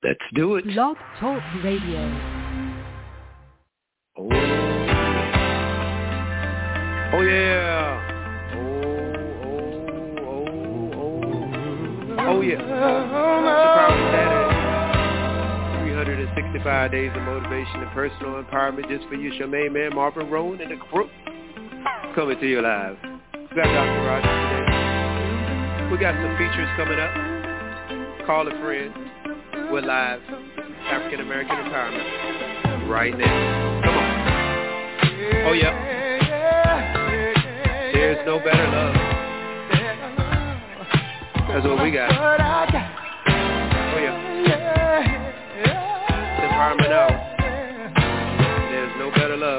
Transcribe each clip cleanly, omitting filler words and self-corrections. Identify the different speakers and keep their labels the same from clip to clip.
Speaker 1: Let's do it.
Speaker 2: Blog Talk Radio.
Speaker 1: Oh yeah. Oh yeah. Surprise Saturday. 365 days of motivation and personal empowerment just for you. It's your main man Marvin Rowan and the crew coming to you live. We got Dr. Rogers today. We got some features coming up. Call a friend. We're live. African American empowerment right now. Come on. Oh yeah. There's no better love. That's what we got. Oh yeah. Empowerment out. There's no better love.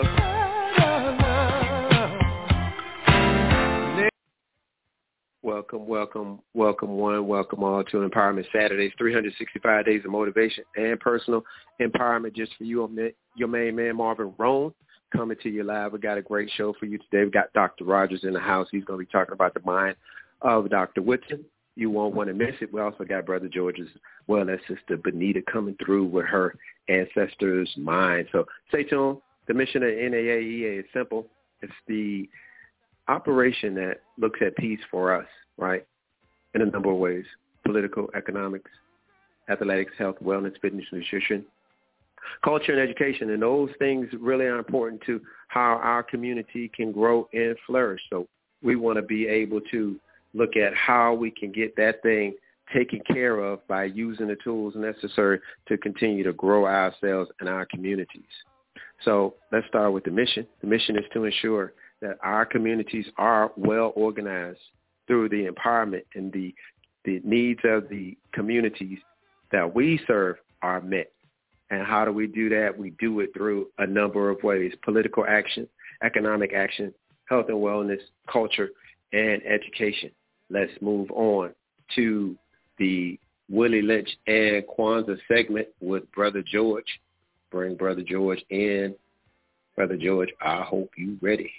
Speaker 1: Welcome one, welcome all to Empowerment Saturdays, 365 days of motivation and personal empowerment just for you. I'm your main man, Marvin Rowan, coming to you live. We got a great show for you today. We got Dr. Rogers in the house. He's going to be talking about the mind of Dr. Woodson. You won't want to miss it. We also got Brother George as well as Sister Benita coming through with her ancestors' mind. So stay tuned. The mission of NAAEA is simple. It's the operation that looks at peace for us, right, in a number of ways: political, economics, athletics, health, wellness, fitness, nutrition, culture, and education. And those things really are important to how our community can grow and flourish. So we want to be able to look at how we can get that thing taken care of by using the tools necessary to continue to grow ourselves and our communities. So let's start with the mission. The mission is to ensure that our communities are well organized through the empowerment and the needs of the communities that we serve are met. And how do we do that? We do it through a number of ways: political action, economic action, health and wellness, culture, and education. Let's move on to the Willie Lynch and Kwanzaa segment with Brother George. Bring Brother George in. Brother George, I hope you're ready.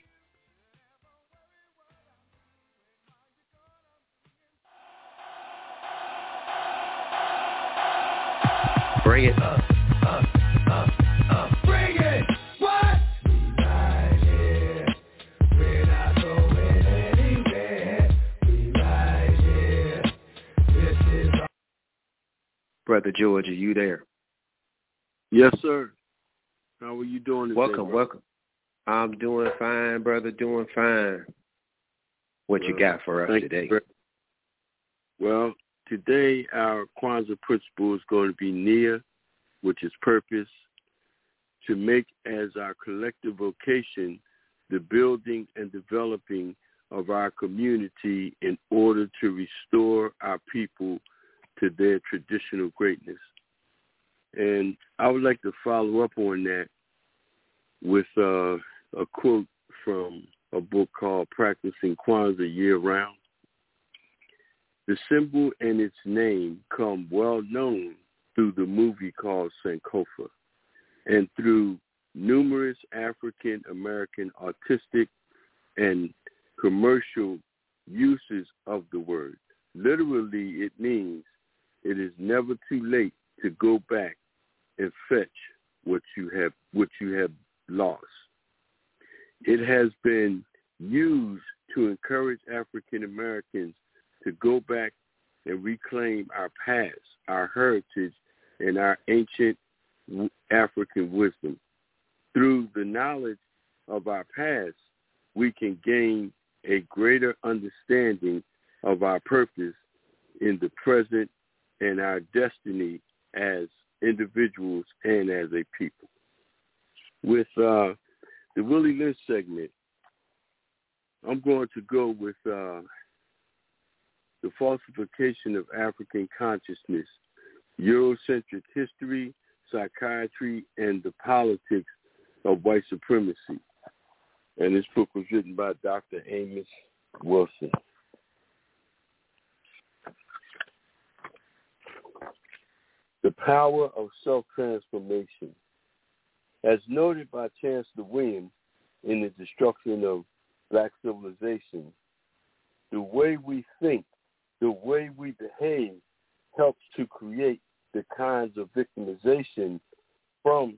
Speaker 1: Bring it.
Speaker 3: Bring it. What? We right here. We're not going anywhere. We right here. This is
Speaker 1: Brother George, are you there?
Speaker 4: Yes, sir. How are you doing today?
Speaker 1: Welcome. I'm doing fine, brother, doing fine. What you got for us today?
Speaker 4: Well, today our Kwanzaa principle is going to be Nia, which is purpose, to make as our collective vocation the building and developing of our community in order to restore our people to their traditional greatness. And I would like to follow up on that with a quote from a book called Practicing Kwanzaa Year-Round. The symbol and its name come well known through the movie called Sankofa and through numerous African-American artistic and commercial uses of the word. Literally, it means it is never too late to go back and fetch what you have lost. It has been used to encourage African Americans to go back and reclaim our past, our heritage, and our ancient African wisdom. Through the knowledge of our past, we can gain a greater understanding of our purpose in the present and our destiny as individuals and as a people. With the Willie Lynch segment, I'm going to go with the falsification of African consciousness, Eurocentric history, psychiatry, and the politics of white supremacy. And this book was written by Dr. Amos Wilson. The power of self-transformation. As noted by Chancellor Williams in The Destruction of Black Civilization, the way we think, the way we behave helps to create the kinds of victimization from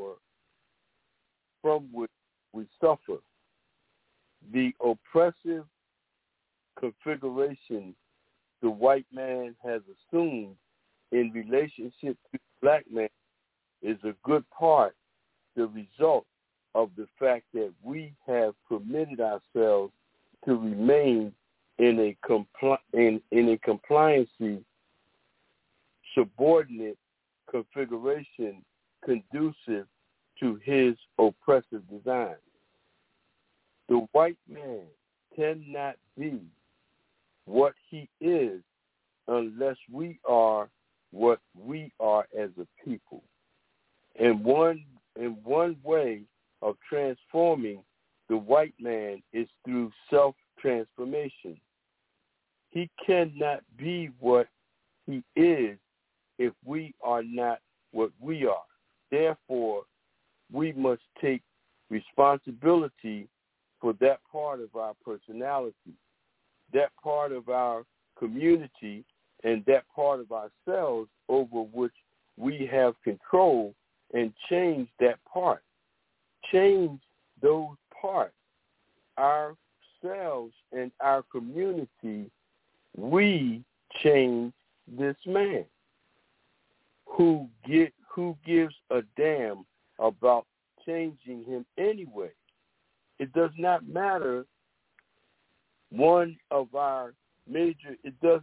Speaker 4: which we suffer. The oppressive configuration the white man has assumed in relationship to the black man is a good part the result of the fact that we have permitted ourselves to remain in a compliancy subordinate configuration conducive to his oppressive design. The white man cannot be what he is unless we are what we are as a people. And one way of transforming the white man is through self-transformation. He cannot be what he is if we are not what we are. Therefore, we must take responsibility for that part of our personality, that part of our community, and that part of ourselves over which we have control, and change that part. Change those parts, ourselves and our community. We change this man who gives a damn about changing him anyway. It does not matter. One of our major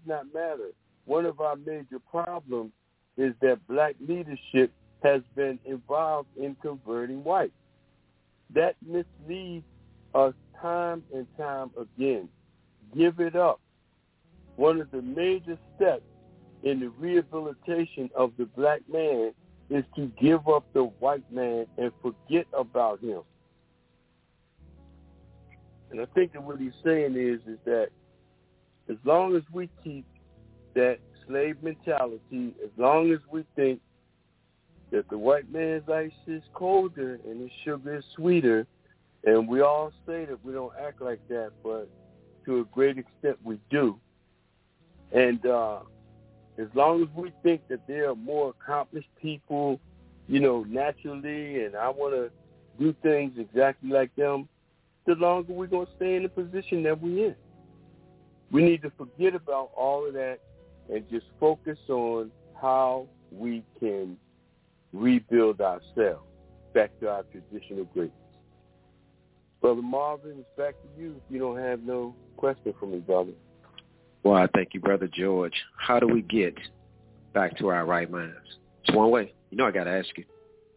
Speaker 4: problems is that black leadership has been involved in converting whites. That misleads us time and time again. Give it up. One of the major steps in the rehabilitation of the black man is to give up the white man and forget about him. And I think that what he's saying is that as long as we keep that slave mentality, as long as we think that the white man's ice is colder and his sugar is sweeter, and we all say that we don't act like that, but to a great extent we do. And as long as we think that there are more accomplished people, naturally, and I want to do things exactly like them, the longer we're going to stay in the position that we're in. We need to forget about all of that and just focus on how we can rebuild ourselves back to our traditional greatness. Brother Marvin, it's back to you if you don't have no question for me, brother.
Speaker 1: Well, I thank you, Brother George. How do we get back to our right minds? It's one way. I got to ask you.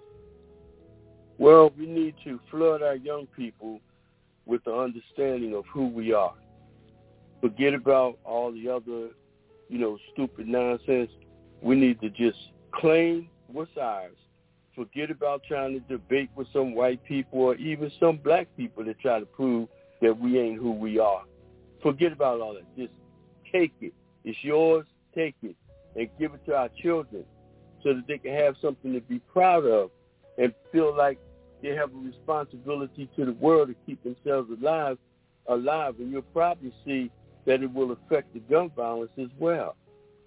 Speaker 4: Well, we need to flood our young people with the understanding of who we are. Forget about all the other, stupid nonsense. We need to just claim what's ours. Forget about trying to debate with some white people or even some black people that try to prove that we ain't who we are. Forget about all that. Just take it. It's yours. Take it and give it to our children so that they can have something to be proud of and feel like they have a responsibility to the world to keep themselves alive, and you'll probably see that it will affect the gun violence as well.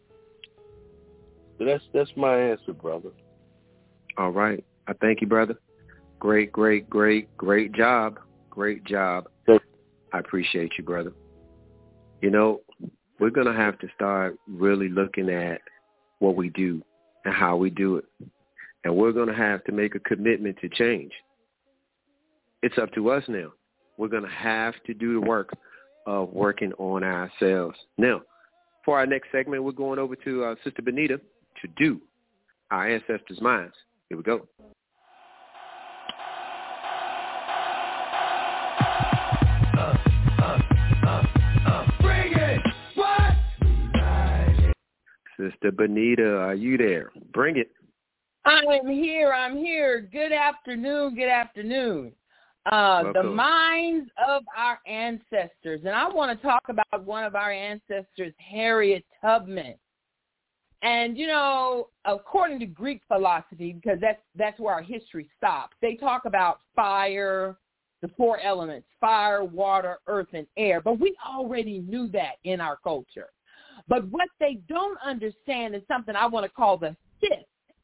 Speaker 4: So that's my answer, brother.
Speaker 1: All right. I thank you, brother. Great job. Great job. I appreciate you, brother. We're going to have to start really looking at what we do and how we do it. And we're going to have to make a commitment to change. It's up to us now. We're going to have to do the work of working on ourselves. Now, for our next segment, we're going over to Sister Benita to do our ancestors' minds. Here we go.
Speaker 3: Bring it! What?
Speaker 1: Sister Benita, are you there? Bring it.
Speaker 2: I'm here. Good afternoon. The minds of our ancestors. And I want to talk about one of our ancestors, Harriet Tubman. And, according to Greek philosophy, because that's where our history stops, they talk about fire, the four elements, fire, water, earth, and air. But we already knew that in our culture. But what they don't understand is something I want to call the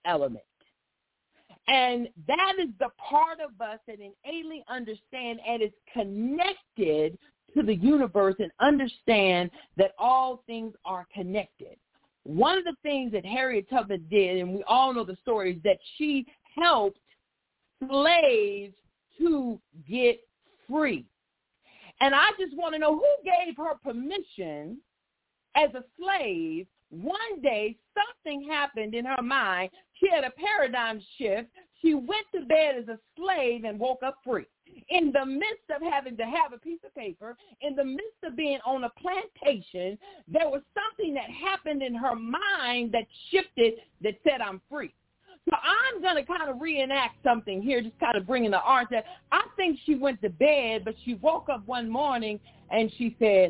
Speaker 2: element. And that is the part of us that innately understand and is connected to the universe and understand that all things are connected. One of the things that Harriet Tubman did, and we all know the story, is that she helped slaves to get free. And I just want to know who gave her permission as a slave. One day, something happened in her mind. She had a paradigm shift. She went to bed as a slave and woke up free. In the midst of having to have a piece of paper, in the midst of being on a plantation, there was something that happened in her mind that shifted that said, I'm free. So I'm going to kind of reenact something here, just kind of bringing the art that I think she went to bed, but she woke up one morning and she said,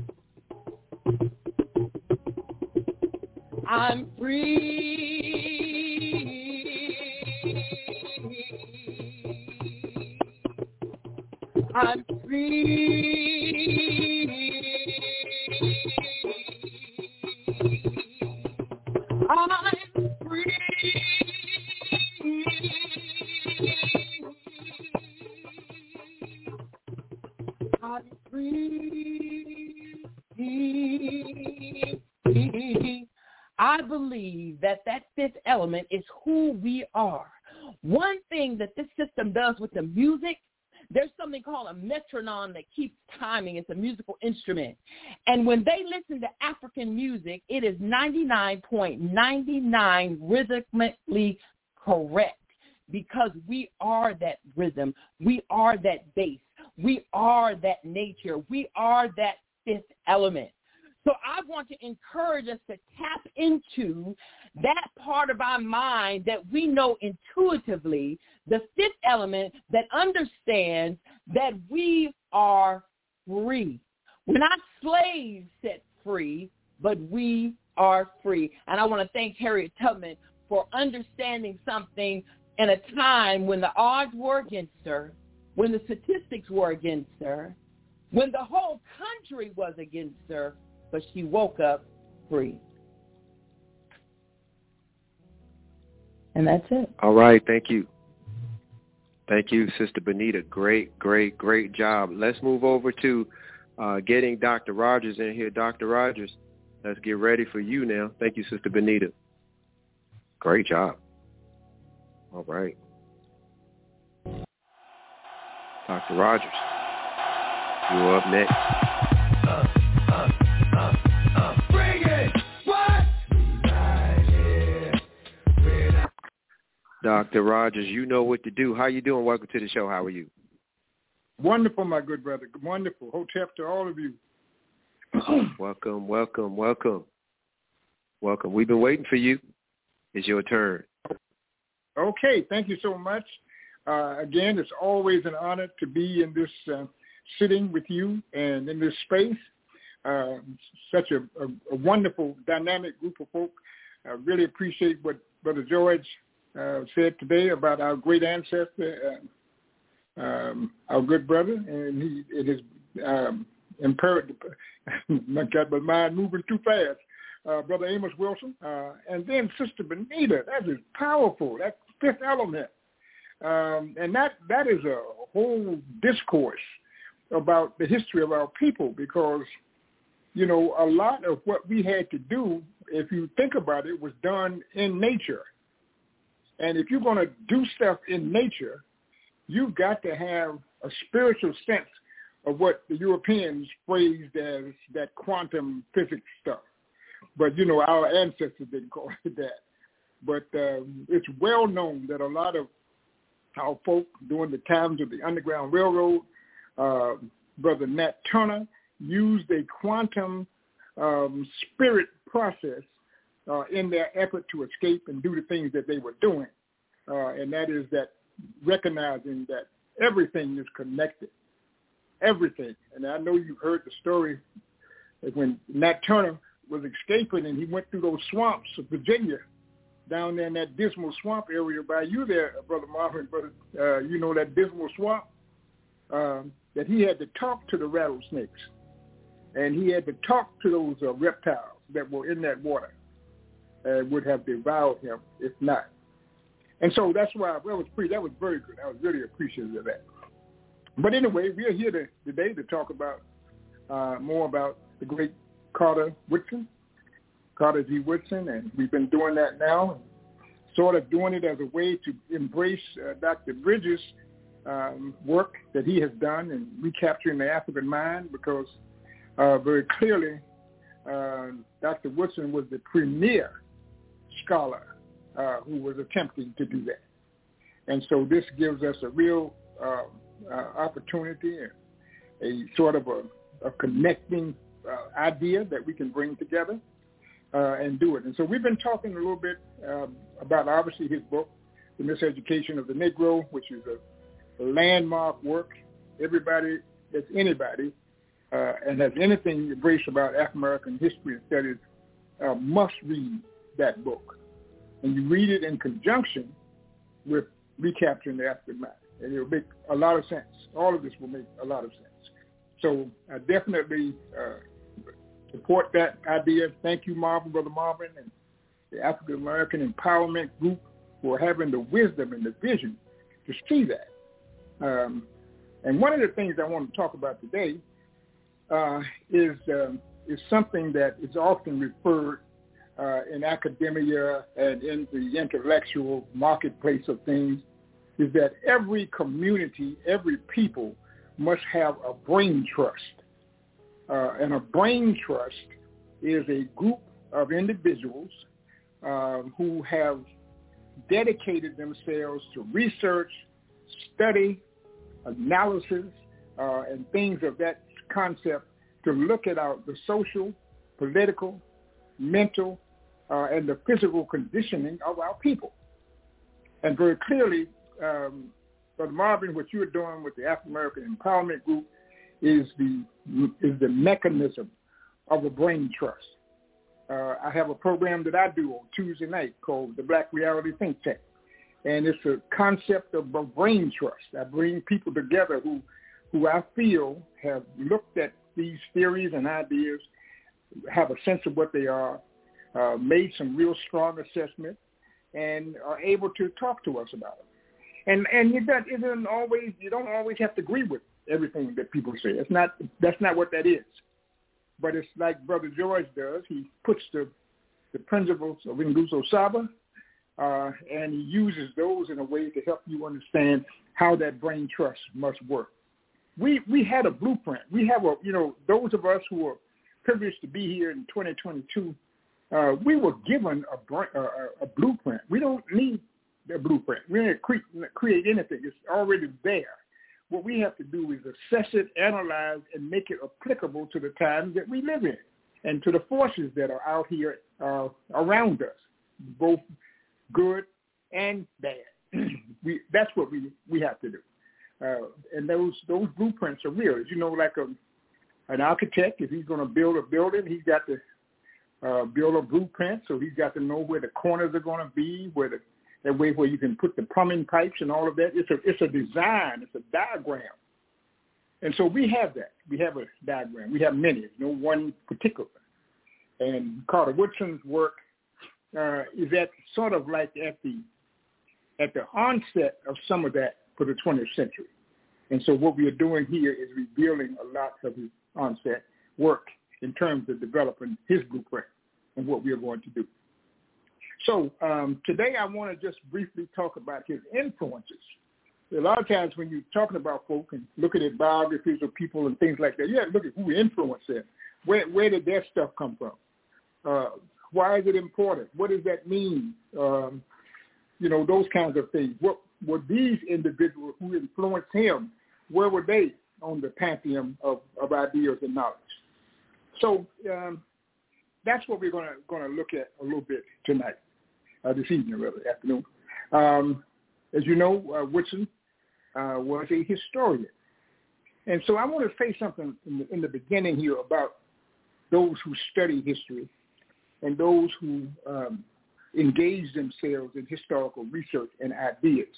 Speaker 2: I'm free. I'm free. I'm free. I'm free. I believe that fifth element is who we are. One thing that this system does with the music, there's something called a metronome that keeps timing. It's a musical instrument. And when they listen to African music, it is 99.99 rhythmically correct because we are that rhythm. We are that bass. We are that nature. We are that fifth element. So I want to encourage us to tap into that part of our mind that we know intuitively, the fifth element that understands that we are free. We're not slaves set free, but we are free. And I want to thank Harriet Tubman for understanding something in a time when the odds were against her, when the statistics were against her, when the whole country was against her, but she woke up free. And that's it.
Speaker 1: All right. Thank you. Thank you, Sister Benita. Great, great, great job. Let's move over to getting Dr. Rogers in here. Dr. Rogers, let's get ready for you now. Thank you, Sister Benita. Great job. All right. Dr. Rogers, you're up next. Dr. Rogers, you know what to do. How you doing? Welcome to the show. How are you?
Speaker 5: Wonderful, my good brother. Wonderful. Hotep to all of you.
Speaker 1: Welcome, welcome, welcome. Welcome. We've been waiting for you. It's your turn.
Speaker 5: Okay. Thank you so much. Again, it's always an honor to be in this sitting with you and in this space. Such a wonderful, dynamic group of folk. I really appreciate what Brother George said today about our great ancestor, our good brother, and it is imperative. I got my mind moving too fast. Brother Amos Wilson, and then Sister Benita. That is powerful. That fifth element, and that is a whole discourse about the history of our people, because you know a lot of what we had to do, if you think about it, was done in nature. And if you're going to do stuff in nature, you've got to have a spiritual sense of what the Europeans phrased as that quantum physics stuff. But, you know, our ancestors didn't call it that. But it's well known that a lot of our folk during the times of the Underground Railroad, Brother Nat Turner used a quantum spirit process in their effort to escape and do the things that they were doing. And that is that recognizing that everything is connected, everything. And I know you've heard the story that when Nat Turner was escaping and he went through those swamps of Virginia, down there in that Dismal Swamp area by you there, Brother Marvin, but you know that Dismal Swamp, that he had to talk to the rattlesnakes. And he had to talk to those reptiles that were in that water. Would have devoured him if not. And so that's why that was very good. I was really appreciative of that. But anyway, we are here today to talk about more about the great Carter G. Woodson, and we've been doing that now, sort of doing it as a way to embrace Dr. Bridges' work that he has done in recapturing the African mind, because very clearly Dr. Woodson was the premier scholar who was attempting to do that. And so this gives us a real opportunity, a sort of a connecting idea that we can bring together and do it. And so we've been talking a little bit about, obviously, his book, The Miseducation of the Negro, which is a landmark work. Everybody that's anybody and has anything embraced about African-American history and studies must read that book. And you read it in conjunction with recapturing the African mind. And it will make a lot of sense. All of this will make a lot of sense. So I definitely support that idea. Thank you, Brother Marvin, and the African American Empowerment Group for having the wisdom and the vision to see that. And one of the things I want to talk about today is something that is often referred in academia and in the intellectual marketplace of things, is that every community, every people must have a brain trust. And a brain trust is a group of individuals who have dedicated themselves to research, study, analysis, and things of that concept to look at the social, political, mental, and the physical conditioning of our people. And very clearly, Brother Marvin, what you're doing with the African American Empowerment Group is the mechanism of a brain trust. I have a program that I do on Tuesday night called the Black Reality Think Tank, and it's a concept of a brain trust. I bring people together who I feel have looked at these theories and ideas, have a sense of what they are, made some real strong assessment, and are able to talk to us about it. And you don't always have to agree with everything that people say. That's not what that is. But it's like Brother George does. He puts the principles of Nguzo Saba, and he uses those in a way to help you understand how that brain trust must work. We had a blueprint. We have those of us who are privileged to be here in 2022, we were given a blueprint. We don't need a blueprint. We didn't create anything. It's already there. What we have to do is assess it, analyze, and make it applicable to the times that we live in and to the forces that are out here around us, both good and bad. That's what we have to do. And those blueprints are real. As you know, like an architect, if he's going to build a building, he's got to build a blueprint, so he's got to know where the corners are going to be, that way where you can put the plumbing pipes and all of that. It's a design. It's a diagram. And so we have that. We have a diagram. We have many. There's no one particular. And Carter Woodson's work is at sort of like at the onset of some of that for the 20th century. And so what we are doing here is revealing a lot of his onset work in terms of developing his blueprint and what we are going to do. So today I want to just briefly talk about his influences. A lot of times when you're talking about folk and looking at biographies of people and things like that, you have to look at who influenced them. Where did their stuff come from? Why is it important? What does that mean? Those kinds of things. What were these individuals who influenced him? Where were they on the pantheon of ideas and knowledge? So that's what we're going to look at a little bit tonight, this evening, rather, afternoon. As you know, Woodson was a historian. And so I want to say something in the beginning here about those who study history and those who engage themselves in historical research and ideas.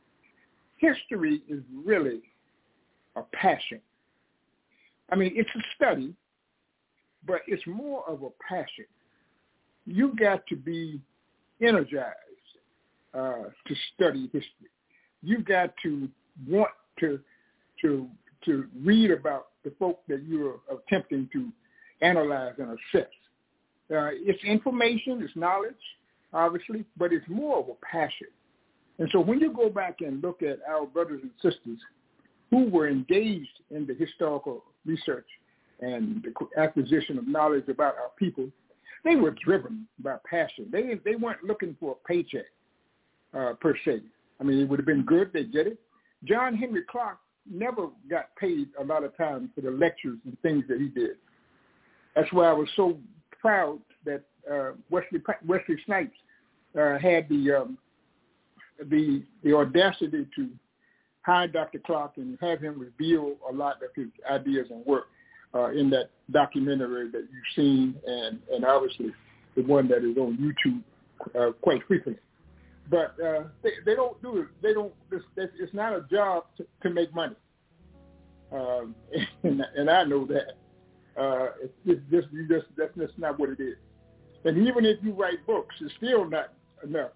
Speaker 5: History is really a passion. I mean, it's a study, but it's more of a passion. You've got to be energized to study history. You've got to want to read about the folk that you're attempting to analyze and assess. It's information, it's knowledge, obviously, but it's more of a passion. And so when you go back and look at our brothers and sisters who were engaged in the historical research and the acquisition of knowledge about our people, they were driven by passion. They weren't looking for a paycheck, per se. I mean, it would have been good, they get it. John Henry Clark never got paid a lot of times for the lectures and things that he did. That's why I was so proud that Wesley Snipes had the audacity to hire Dr. Clark and have him reveal a lot of his ideas and work in that documentary that you've seen, and obviously the one that is on YouTube quite frequently. But they don't do it. It's not a job to make money, and I know that. That's just not what it is. And even if you write books, it's still not enough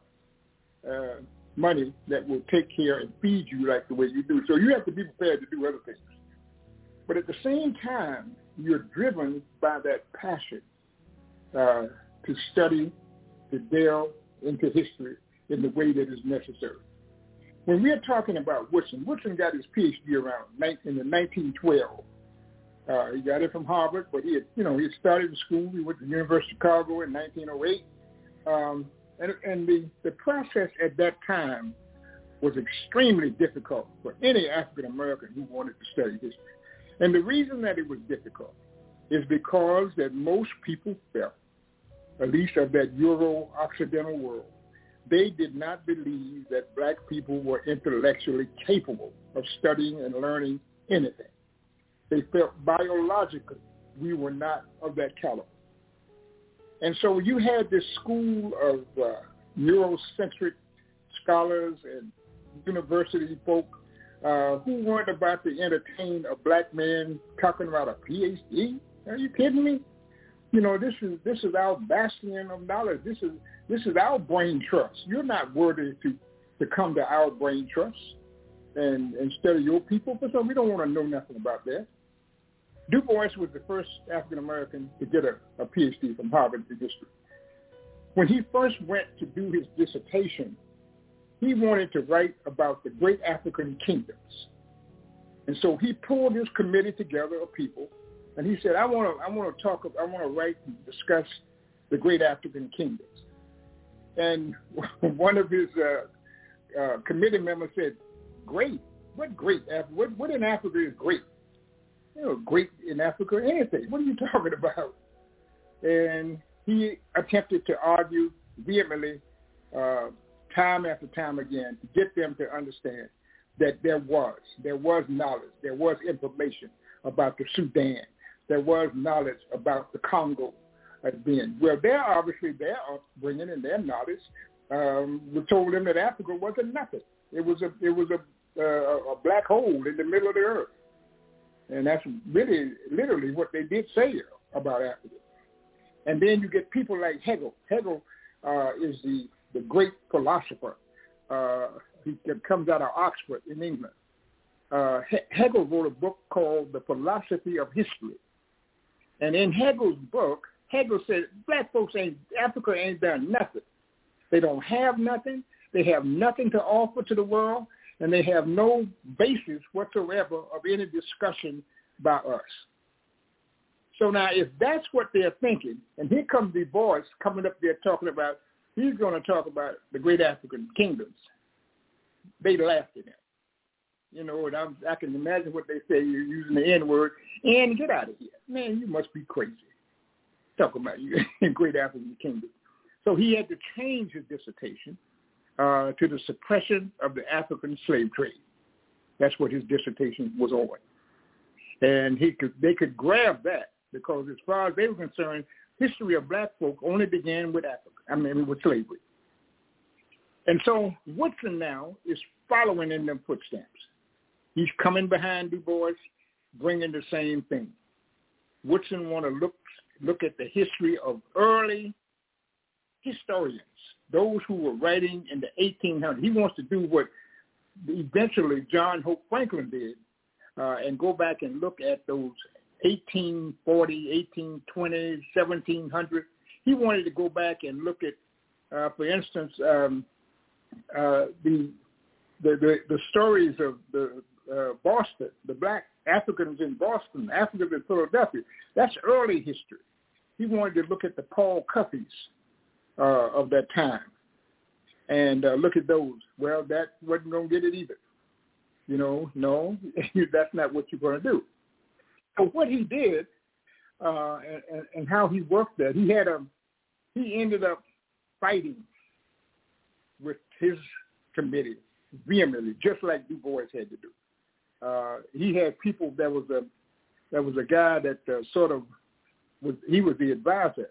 Speaker 5: money that will take care and feed you like the way you do. So you have to be prepared to do other things. But at the same time, you're driven by that passion to study, to delve into history in the way that is necessary. When we're talking about Woodson got his PhD around in the 1912. He got it from Harvard, but he had started in school. He went to the University of Chicago in 1908. And the process at that time was extremely difficult for any African American who wanted to study history. And the reason that it was difficult is because that most people felt, at least of that Euro-Occidental world, they did not believe that black people were intellectually capable of studying and learning anything. They felt biologically we were not of that caliber. And so you had this school of Eurocentric scholars and university folk who weren't about to entertain a black man talking about a PhD. Are you kidding me? You know, this is our bastion of knowledge. This is our brain trust. You're not worthy to come to our brain trust and study your people. So we don't want to know nothing about that. Du Bois was the first African American to get a PhD from Harvard in history. When he first went to do his dissertation, he wanted to write about the great African kingdoms. And so he pulled his committee together of people, and he said, I want to write and discuss the great African kingdoms. And one of his committee members said, great? What great? What in Africa is great? You know, great in Africa, anything. What are you talking about? And he attempted to argue vehemently time after time again to get them to understand that there was knowledge, there was information about the Sudan, there was knowledge about the Congo then. Well, they're obviously their upbringing and their knowledge we told them that Africa wasn't nothing. It was a black hole in the middle of the earth. And that's really literally what they did say about Africa. And then you get people like Hegel. Hegel is the great philosopher. He comes out of Oxford in England. Hegel wrote a book called The Philosophy of History. And in Hegel's book, Hegel said, black folks Africa ain't done nothing. They don't have nothing. They have nothing to offer to the world, and they have no basis whatsoever of any discussion by us. So now if that's what they're thinking, and here comes Du Bois coming up there talking about, he's going to talk about the great African kingdoms, they laughed at him. You know, and I can imagine what they say, you're using the N-word, and get out of here. Man, you must be crazy. Talking about you in great African kingdom. So he had to change his dissertation to the suppression of the African slave trade. That's what his dissertation was on. And they could grab that because as far as they were concerned, history of black folk only began with with slavery. And so Woodson now is following in them footsteps. He's coming behind Du Bois, bringing the same thing. Woodson want to look at the history of early historians, those who were writing in the 1800s. He wants to do what eventually John Hope Franklin did, and go back and look at those 1840, 1820, 1700. He wanted to go back and look at, for instance, the stories of the Boston, the black Africans in Boston, Africans in Philadelphia. That's early history. He wanted to look at the Paul Cuffeys of that time and look at those. Well, that wasn't going to get it either. No, that's not what you're going to do. So what he did and how he worked that, he ended up fighting with his committee vehemently, just like Du Bois had to do. He had people. There was a guy that he was the advisor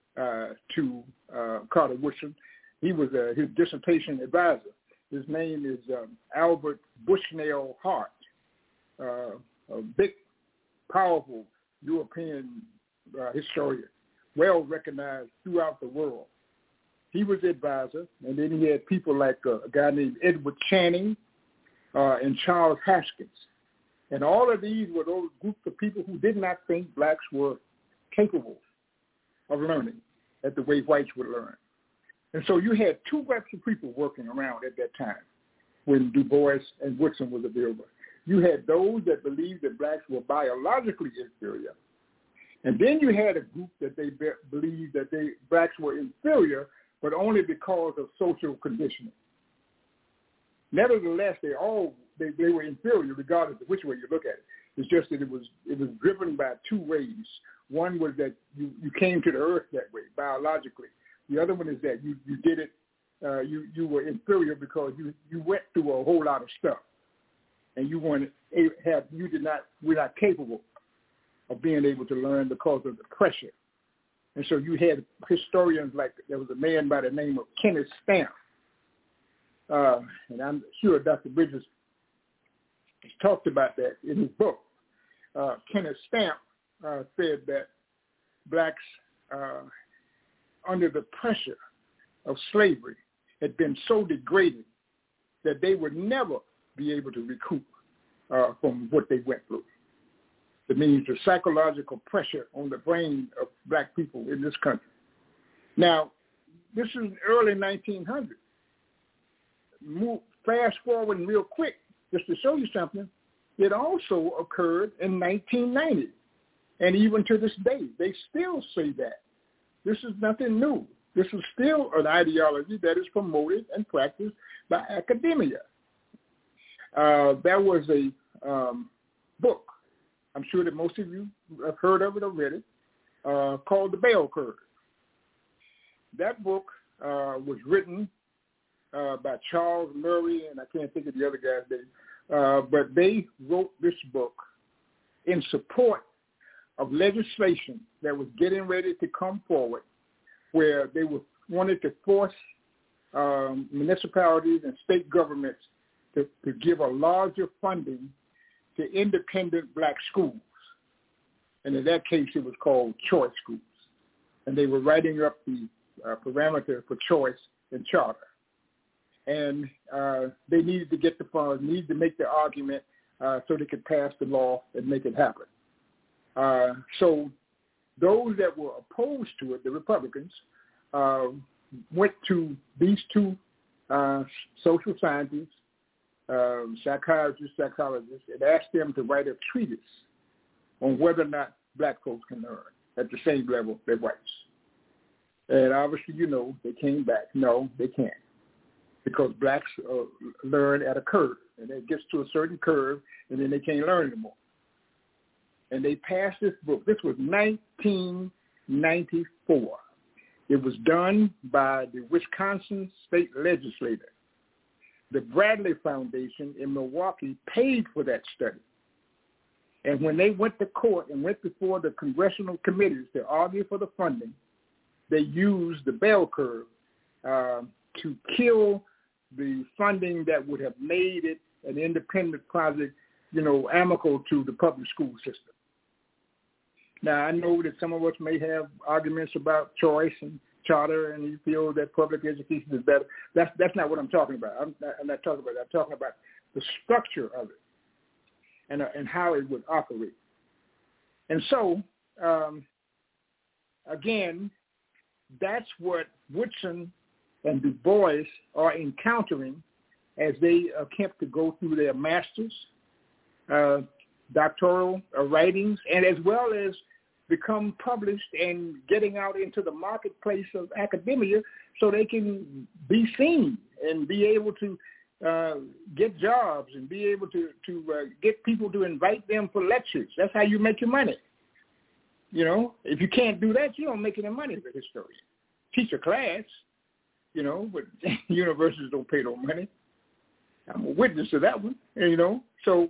Speaker 5: to Carter Woodson. He was his dissertation advisor. His name is Albert Bushnell Hart, a big, powerful European historian, well recognized throughout the world. He was the advisor, and then he had people like a guy named Edward Channing and Charles Haskins. And all of these were those groups of people who did not think blacks were capable of learning at the way whites would learn. And so you had two groups of people working around at that time when Du Bois and Woodson was available. You had those that believed that blacks were biologically inferior. And then you had a group that they believed that blacks were inferior, but only because of social conditioning. Nevertheless, they were inferior regardless of which way you look at it. It's just that it was driven by two ways. One was that you came to the earth that way, biologically. The other one is that you did it, you were inferior because you went through a whole lot of stuff, and you were not capable of being able to learn because of the pressure. And so you had historians like, there was a man by the name of Kenneth Stamp, and I'm sure Dr. Bridges has talked about that in his book. Kenneth Stamp said that blacks, under the pressure of slavery, had been so degraded that they would never be able to recoup from what they went through. It means the psychological pressure on the brain of black people in this country. Now, this is early 1900s. Fast forward real quick, just to show you something, it also occurred in 1990. And even to this day, they still say that. This is nothing new. This is still an ideology that is promoted and practiced by academia. There was a book, I'm sure that most of you have heard of it or read it, called The Bell Curve. That book was written by Charles Murray, and I can't think of the other guy's name, but they wrote this book in support of legislation that was getting ready to come forward, where they wanted to force municipalities and state governments to give a larger funding to independent black schools. And in that case, it was called choice schools. And they were writing up the parameter for choice in charter. And they needed to get the funds, needed to make the argument so they could pass the law and make it happen. So those that were opposed to it, the Republicans, went to these two social scientists, psychiatrists, psychologists, and asked them to write a treatise on whether or not black folks can learn at the same level as whites. And obviously, they came back. No, they can't. Because blacks learn at a curve. And it gets to a certain curve, and then they can't learn anymore. And they passed this book. This was 1994. It was done by the Wisconsin state legislature. The Bradley Foundation in Milwaukee paid for that study. And when they went to court and went before the congressional committees to argue for the funding, they used the bell curve to kill the funding that would have made it an independent project, amicable to the public school system. Now, I know that some of us may have arguments about choice and charter and he feels that public education is better. That's not what I'm talking about. I'm not talking about that. I'm talking about the structure of it and how it would operate. And so, again, that's what Woodson and Du Bois are encountering as they attempt to go through their master's, doctoral writings, and as well as become published and getting out into the marketplace of academia so they can be seen and be able to get jobs and be able to get people to invite them for lectures. That's how you make your money. You know, if you can't do that, you don't make any money as a historian. Teach a class, you know, but universities don't pay no money. I'm a witness to that one, you know. So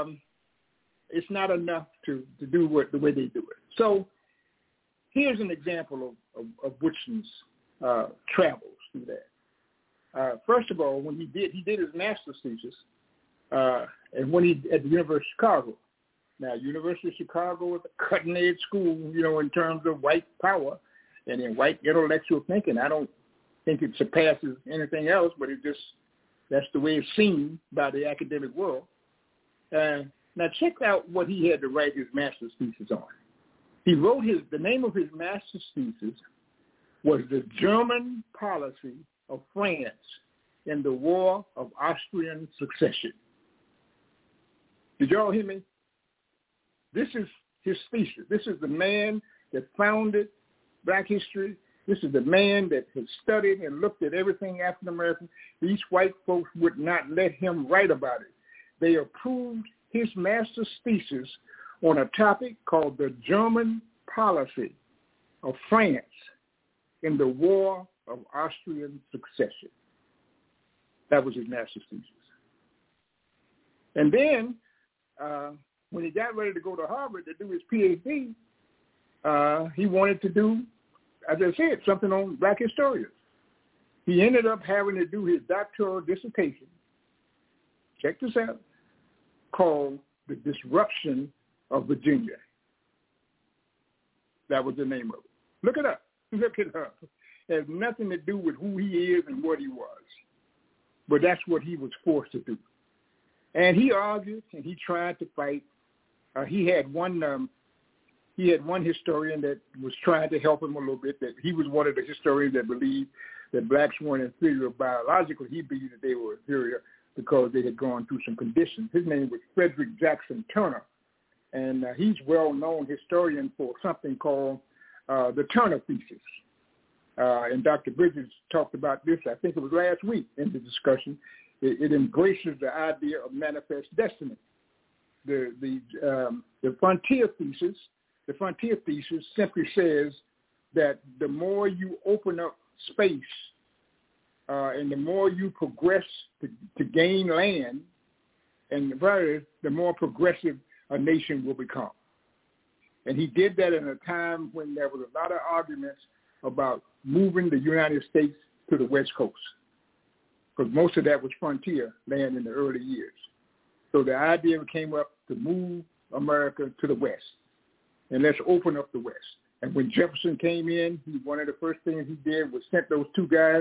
Speaker 5: it's not enough to do the way they do it. So here's an example of Woodson travels through that. First of all, when he did his master's thesis, and when he at the University of Chicago. Now, University of Chicago is a cutting-edge school, you know, in terms of white power and in white intellectual thinking. I don't think it surpasses anything else, but that's the way it's seen by the academic world. Now, check out what he had to write his master's thesis on. He wrote the name of his master's thesis was The German Policy of France in the War of Austrian Succession. Did y'all hear me? This is his thesis. This is the man that founded Black history. This is the man that has studied and looked at everything African American. These white folks would not let him write about it. They approved his master's thesis on a topic called the German policy of France in the War of Austrian Succession. That was his master's thesis. And then when he got ready to go to Harvard to do his PhD, he wanted to do, as I said, something on Black historians. He ended up having to do his doctoral dissertation, check this out, called The Disruption of Virginia. That was the name of it. Look it up. Look it up. It has nothing to do with who he is and what he was. But that's what he was forced to do. And he argued and he tried to fight. He had one historian that was trying to help him a little bit. That he was one of the historians that believed that blacks weren't inferior biologically. He believed that they were inferior because they had gone through some conditions. His name was Frederick Jackson Turner, and he's well-known historian for something called the Turner Thesis. And Dr. Bridges talked about this, I think it was last week in the discussion. It embraces the idea of manifest destiny. The frontier thesis simply says that the more you open up space and the more you progress to gain land, and the more progressive a nation will become. And he did that in a time when there was a lot of arguments about moving the United States to the West Coast, because most of that was frontier land in the early years. So the idea came up to move America to the West, and let's open up the West. And when Jefferson came in, one of the first things he did was sent those two guys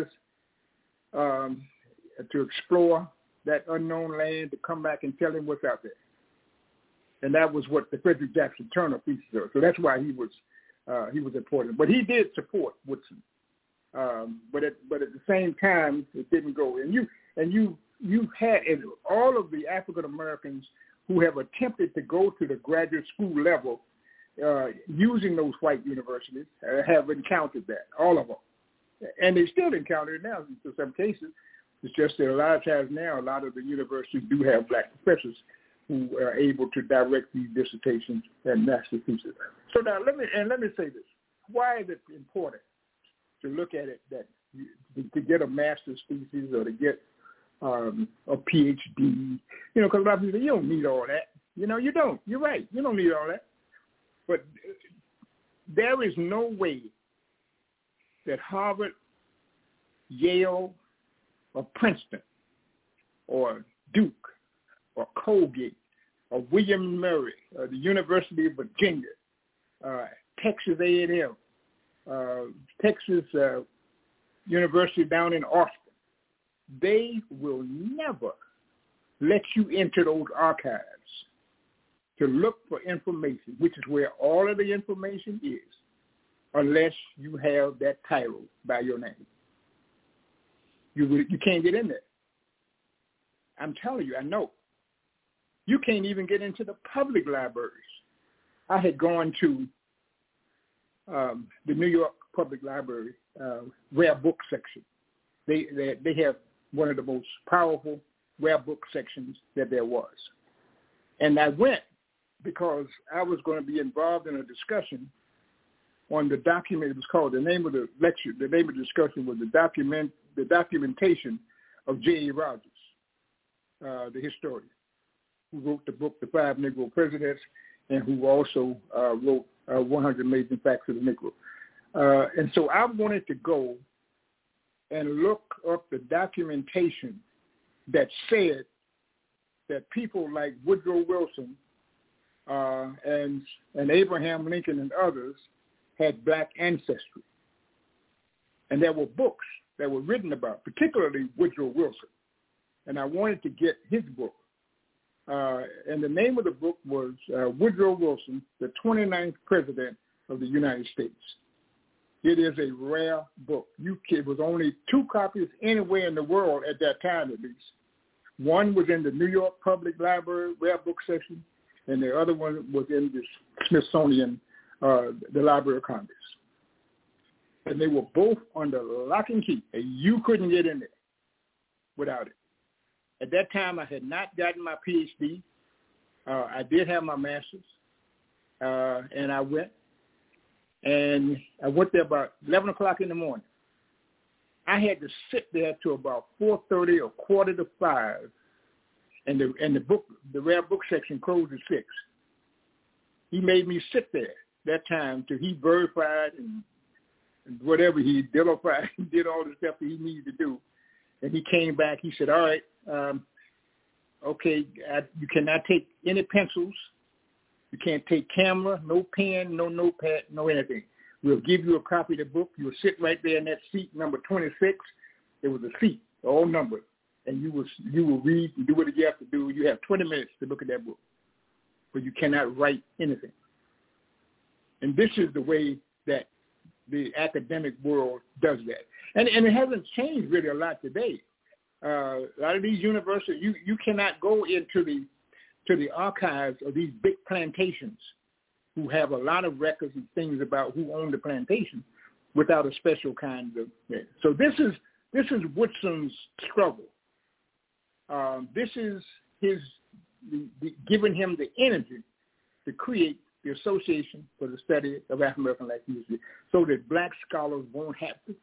Speaker 5: to explore that unknown land, to come back and tell him what's out there. And that was what the Frederick Jackson Turner thesis was. So that's why he was important. But he did support Woodson. But at the same time, it didn't go. And you had all of the African Americans who have attempted to go to the graduate school level using those white universities have encountered that, all of them. And they still encounter it now in some cases. It's just that a lot of times now, a lot of the universities do have black professors who are able to direct these dissertations and master theses. So now let me say this. Why is it important to look at it that to get a master's thesis or to get a PhD? You know, because a lot of people say, you don't need all that. You know, you don't. You're right. You don't need all that. But there is no way that Harvard, Yale, or Princeton, or Duke, or Colgate, or William Murray, or the University of Virginia, Texas A&M, Texas University down in Austin, they will never let you into those archives to look for information, which is where all of the information is, unless you have that title by your name. You can't get in there. I'm telling you, I know. You can't even get into the public libraries. I had gone to the New York Public Library rare book section. They have one of the most powerful rare book sections that there was. And I went because I was going to be involved in a discussion on the document. It was called, the name of the lecture, the name of the discussion was the documentation of J.E. Rogers, the historian, who wrote the book, The Five Negro Presidents, and who also wrote 100 Amazing Facts of the Negro. And so I wanted to go and look up the documentation that said that people like Woodrow Wilson and Abraham Lincoln and others had black ancestry. And there were books that were written about, particularly Woodrow Wilson. And I wanted to get his book. And the name of the book was Woodrow Wilson, the 29th President of the United States. It is a rare book. It was only 2 copies anywhere in the world at that time, at least. One was in the New York Public Library rare book section, and the other one was in the Smithsonian, the Library of Congress. And they were both under lock and key, and you couldn't get in there without it. At that time, I had not gotten my PhD. I did have my master's, and I went. And I went there about 11 o'clock in the morning. I had to sit there till about 4:30 or 4:45, and the rare book section closed at 6. He made me sit there that time till he verified and whatever he did all the stuff that he needed to do. And he came back. He said, all right, okay, you cannot take any pencils. You can't take camera, no pen, no notepad, no anything. We'll give you a copy of the book. You'll sit right there in that seat, number 26. It was a seat, all numbered. And you will read and do what you have to do. You have 20 minutes to look at that book. But you cannot write anything. And this is the way that the academic world does that. And it hasn't changed really a lot today. A lot of these universities, you cannot go into the archives of these big plantations who have a lot of records and things about who owned the plantation without a special kind of. So this is Woodson's struggle. This is giving him the energy to create the Association for the Study of African American Life History, so that black scholars won't have to.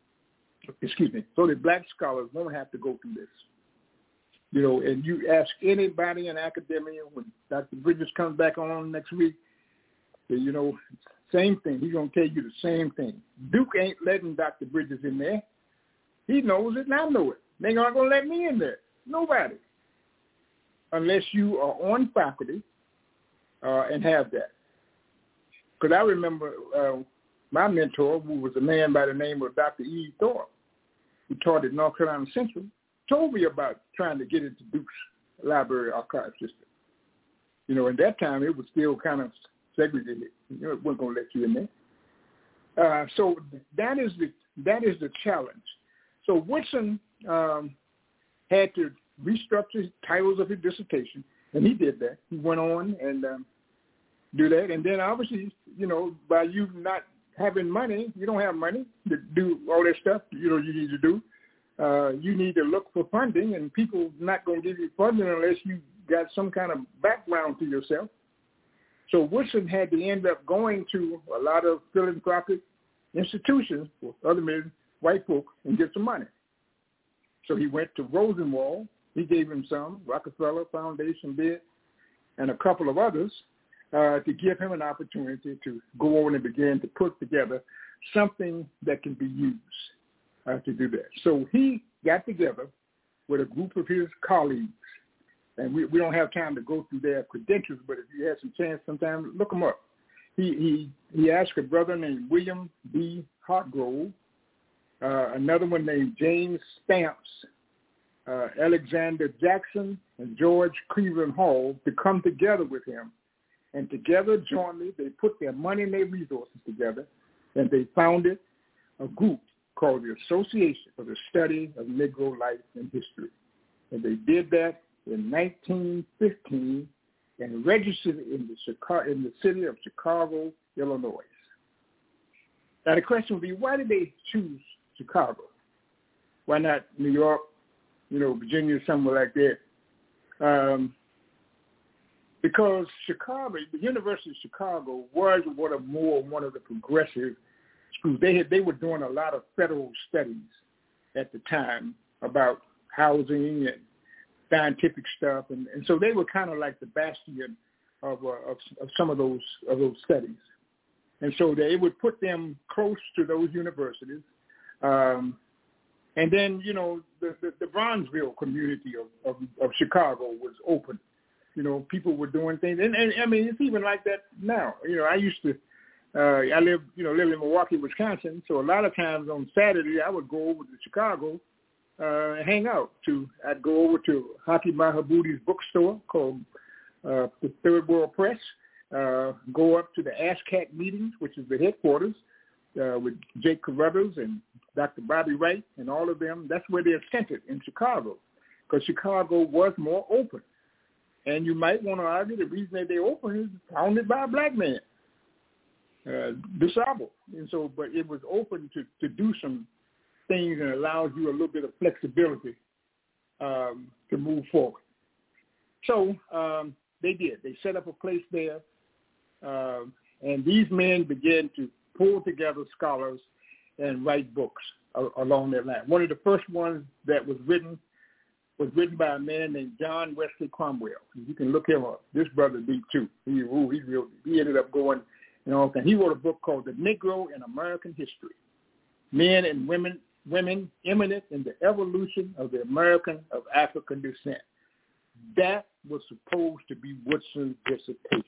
Speaker 5: So that black scholars won't have to go through this. You know, and you ask anybody in academia, when Dr. Bridges comes back on next week, you know, same thing. He's going to tell you the same thing. Duke ain't letting Dr. Bridges in there. He knows it and I know it. They're not going to let me in there. Nobody. Unless you are on faculty and have that. Because I remember my mentor, who was a man by the name of Dr. E. Thorpe, who taught at North Carolina Central, told me about trying to get into Duke's library archive system. You know, at that time, it was still kind of segregated. You know, it wasn't going to let you in there. So that is the challenge. So Woodson had to restructure titles of his dissertation, and he did that. He went on and do that. And then obviously, you know, by you not having money, you don't have money to do all that stuff, you know, you need to do. You need to look for funding, and people not going to give you funding unless you got some kind of background to yourself. So Woodson had to end up going to a lot of philanthropic institutions for other men, white folk, and get some money. So he went to Rosenwald. He gave him some. Rockefeller Foundation did, and a couple of others, to give him an opportunity to go on and begin to put together something that can be used to do that. So he got together with a group of his colleagues, and we don't have time to go through their credentials, but if you have some chance sometime, look them up. He asked a brother named William B. Hartgrove another one named James Stamps, Alexander Jackson, and George Cleveland Hall to come together with him. And together, jointly, they put their money and their resources together, and they founded a group called the Association for the Study of Negro Life and History. And they did that in 1915 and registered in the city of Chicago, Illinois. Now the question would be, why did they choose Chicago? Why not New York, Virginia, somewhere like that? Because Chicago, the University of Chicago was one of the progressive schools. They were doing a lot of federal studies at the time about housing and scientific stuff, and so they were kind of like the bastion of some of those studies. And so they would put them close to those universities. And then, the Bronzeville community of Chicago was open. People were doing things. And I mean, it's even like that now. I used to, I live in Milwaukee, Wisconsin. So a lot of times on Saturday, I would go over to Chicago and hang out. I'd go over to Haki Mahabuti's bookstore called the Third World Press. Go up to the ASCAC meetings, which is the headquarters, with Jake Carruthers and Dr. Bobby Wright and all of them. That's where they're centered in Chicago, because Chicago was more open. And you might want to argue the reason that they're open is founded by a black man, DuSable. And so, but it was open to do some things and allows you a little bit of flexibility to move forward. So they did. They set up a place there. And these men began to pull together scholars and write books along that line. One of the first ones that was written by a man named John Wesley Cromwell. You can look him up. This brother deep too. He ended up going, and he wrote a book called The Negro in American History: Men and Women Eminent in the Evolution of the American of African Descent. That was supposed to be Woodson's dissertation.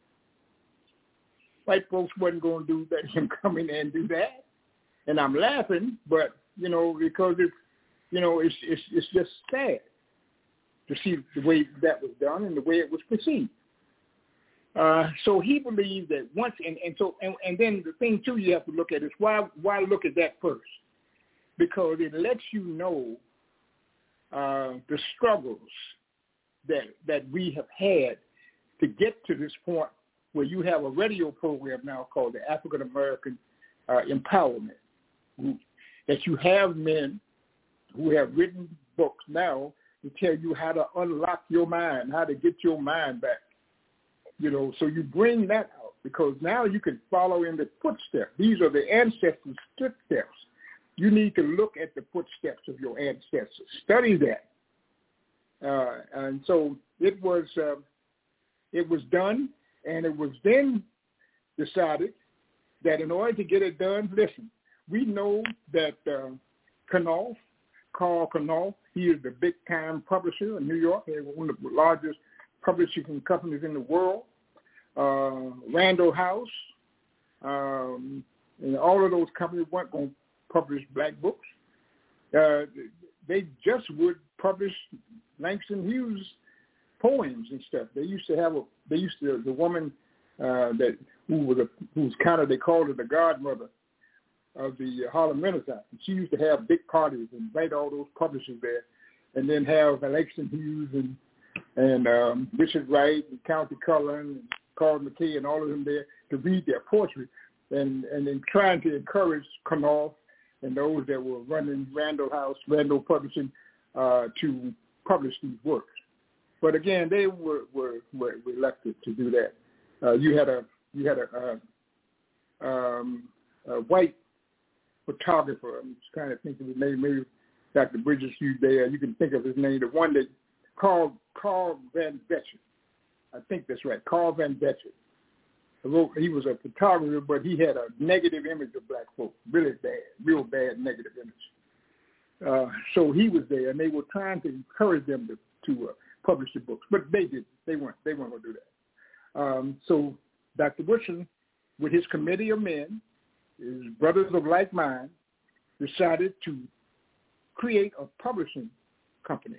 Speaker 5: White folks wasn't going to let him come in there and do that. And I'm laughing, but, because it's just sad to see the way that was done and the way it was perceived. So he believed that once, and then the thing too you have to look at is why look at that first? Because it lets you know the struggles that we have had to get to this point where you have a radio program now called the African American Empowerment Group, that you have men who have written books now to tell you how to unlock your mind, how to get your mind back. So you bring that out because now you can follow in the footsteps. These are the ancestors' footsteps. You need to look at the footsteps of your ancestors. Study that. And so it was done, and it was then decided that in order to get it done, listen, we know that Carl Knopf, he is the big-time publisher in New York, one of the largest publishing companies in the world. Randall House, and all of those companies weren't going to publish black books. They just would publish Langston Hughes poems and stuff. The woman who's kind of, they called her the godmother of the Harlem Renaissance. And she used to have big parties and invite all those publishers there, and then have Langston Hughes and Richard Wright and County Cullen and Carl McKay and all of them there to read their poetry, and then trying to encourage Knopf and those that were running Randall Publishing to publish these works. But again, they were reluctant to do that. You had a white photographer. I'm just trying to think of his name. Maybe Dr. Bridges used there. You can think of his name. The one that Carl Van Vetcher. I think that's right. Carl Van Vetcher. He was a photographer, but he had a negative image of black folk, really bad, real bad negative image. So he was there, and they were trying to encourage them to publish the books, but they didn't. They weren't going to do that. So Dr. Woodson, with his committee of men, his brothers of like mind, decided to create a publishing company,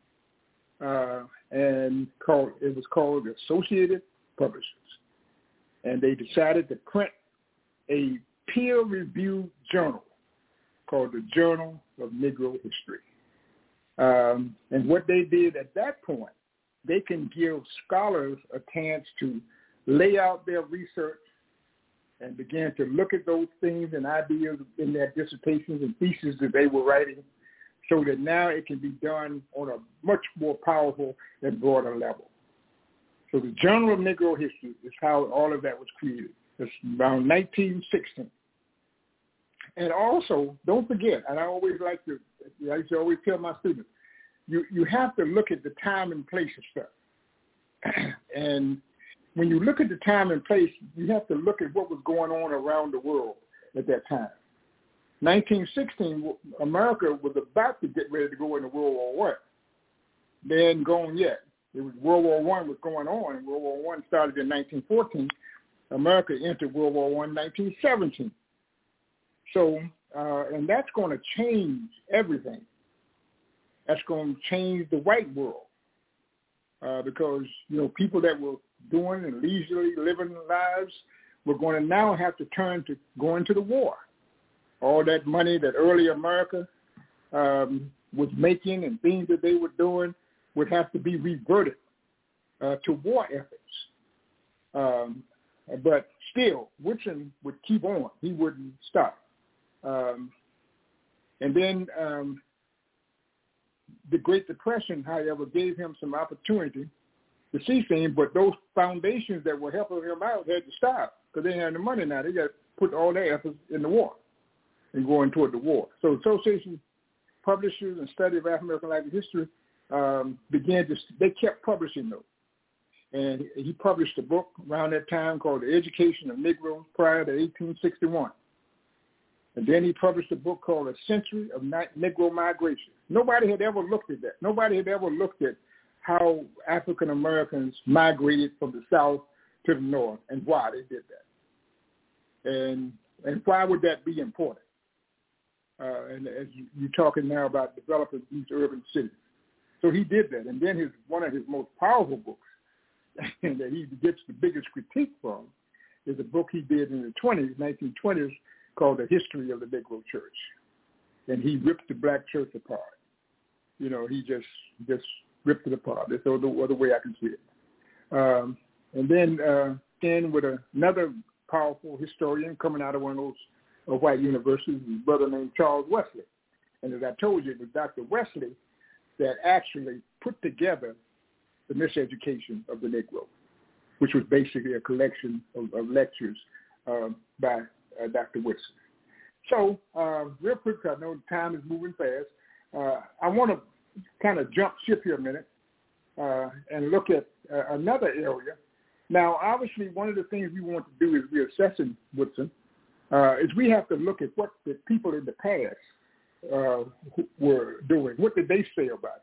Speaker 5: and it was called the Associated Publishers. And they decided to print a peer-reviewed journal called the Journal of Negro History. And what they did at that point, they can give scholars a chance to lay out their research and begin to look at those things and ideas in their dissertations and theses that they were writing, so that now it can be done on a much more powerful and broader level. So the Journal of Negro History is how all of that was created. It's around 1916. And also, don't forget, and I used to always tell my students, you have to look at the time and place of stuff. And when you look at the time and place, you have to look at what was going on around the world at that time. 1916, America was about to get ready to go into World War I. They hadn't gone yet. World War I was going on, and World War I started in 1914. America entered World War I in 1917. So, and that's going to change everything. That's going to change the white world because, people that were doing and leisurely living lives were going to now have to turn to going to the war. All that money that early America was making and things that they were doing would have to be reverted to war efforts. But still, Woodson would keep on. He wouldn't stop. And then the Great Depression, however, gave him some opportunity to see things, but those foundations that were helping him out had to stop because they didn't have the money now. They got to put all their efforts in the war and going toward the war. So Association Publishers and Study of African American Life and History they kept publishing those. And he published a book around that time called The Education of Negroes prior to 1861. And then he published a book called A Century of Negro Migration. Nobody had ever looked at that. Nobody had ever looked at how African Americans migrated from the South to the North and why they did that. And why would that be important? And as you're talking now about developing these urban cities. So he did that. And then one of his most powerful books and that he gets the biggest critique from is a book he did in the 1920s, called The History of the Negro Church. And he ripped the black church apart. He just ripped it apart. That's the other way I can see it. And then with another powerful historian coming out of one of those white universities, his brother named Charles Wesley. And as I told you, it was Dr. Wesley that actually put together the Miseducation of the Negro, which was basically a collection of lectures by Dr. Woodson. So real quick, I know the time is moving fast. I want to kind of jump ship here a minute and look at another area. Now, obviously, one of the things we want to do is reassessing Woodson is we have to look at what the people in the past were doing. What did they say about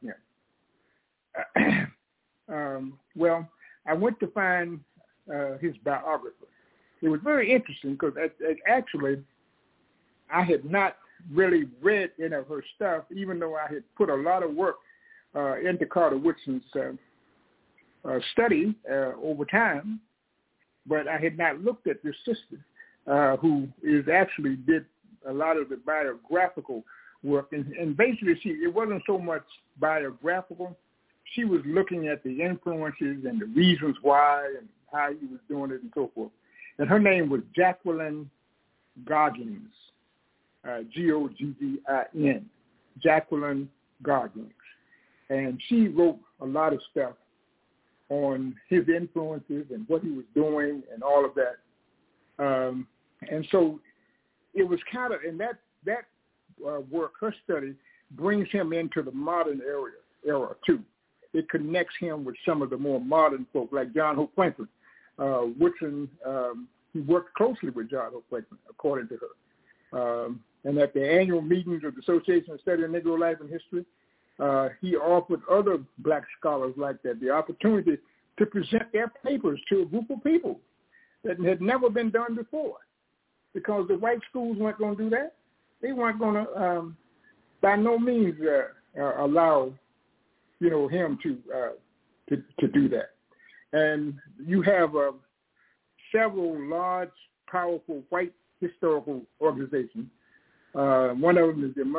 Speaker 5: him? Well, I went to find his biographer. It was very interesting because actually I had not really read any of her stuff, even though I had put a lot of work into Carter Woodson's study over time, but I had not looked at this sister who actually did a lot of the biographical work. And basically it wasn't so much biographical. She was looking at the influences and the reasons why and how he was doing it and so forth. And her name was Jacqueline Goggins, Goggin, Jacqueline Goggins. And she wrote a lot of stuff on his influences and what he was doing and all of that. And so it was kind of, and that work, her study, brings him into the modern era too. It connects him with some of the more modern folk like John Hope Franklin. Woodson, he worked closely with John Hope Franklin, according to her. And at the annual meetings of the Association of Study of Negro Life and History, he offered other black scholars like that the opportunity to present their papers to a group of people that had never been done before, because the white schools weren't going to do that. they weren't going to, by no means, allow, him to do that. And you have several large, powerful white historical organizations. One of them is the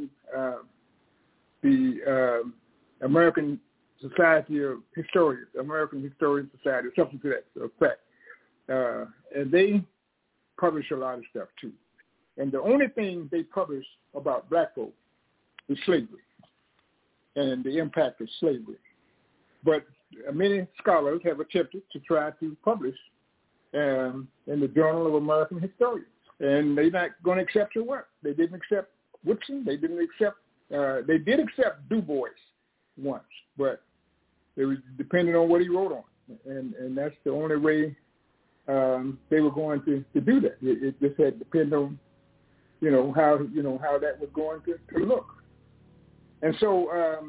Speaker 5: American Society of Historians, American Historian Society, something to that effect. And they publish a lot of stuff too. And the only thing they publish about black folk is slavery and the impact of slavery. But many scholars have attempted to try to publish in the Journal of American Historians. And they're not going to accept your work. They didn't accept Woodson. They did accept Du Bois once, but it was depending on what he wrote on. And that's the only way they were going to do that. It just had to depend on, how that was going to look. And so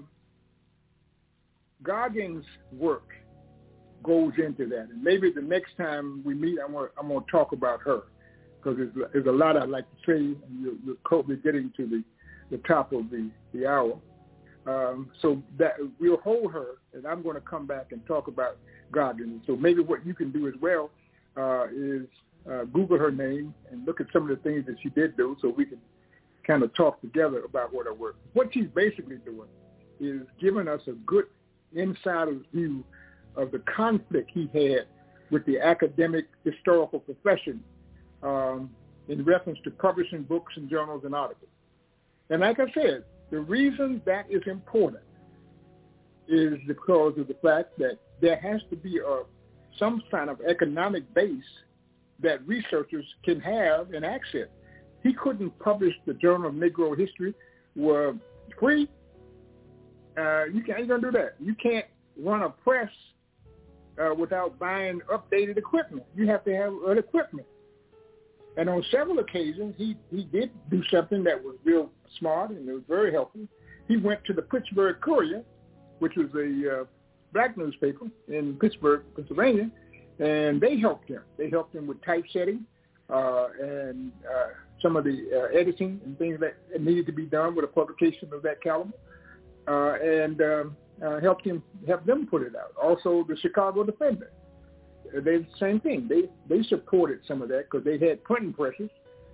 Speaker 5: Goggins' work goes into that. And maybe the next time we meet, I'm going to talk about her, because there's a lot I'd like to say, and you're probably getting to the top of the hour. So that we'll hold her, and I'm going to come back and talk about Goggins. So maybe what you can do as well is Google her name and look at some of the things that she did do, so we can kind of talk together about what her work. What she's basically doing is giving us a good insider's view of the conflict he had with the academic historical profession in reference to publishing books and journals and articles. And like I said, the reason that is important is because of the fact that there has to be some kind of economic base that researchers can have and access. He couldn't publish the Journal of Negro History free. You ain't gonna do that. You can't run a press without buying updated equipment. You have to have equipment. And on several occasions, he did do something that was real smart and it was very helpful. He went to the Pittsburgh Courier, which was a black newspaper in Pittsburgh, Pennsylvania, and they helped him. They helped him with typesetting and some of the editing and things that needed to be done with a publication of that caliber, and help them put it out. Also, the Chicago Defender. They the same thing. They supported some of that because they had printing presses.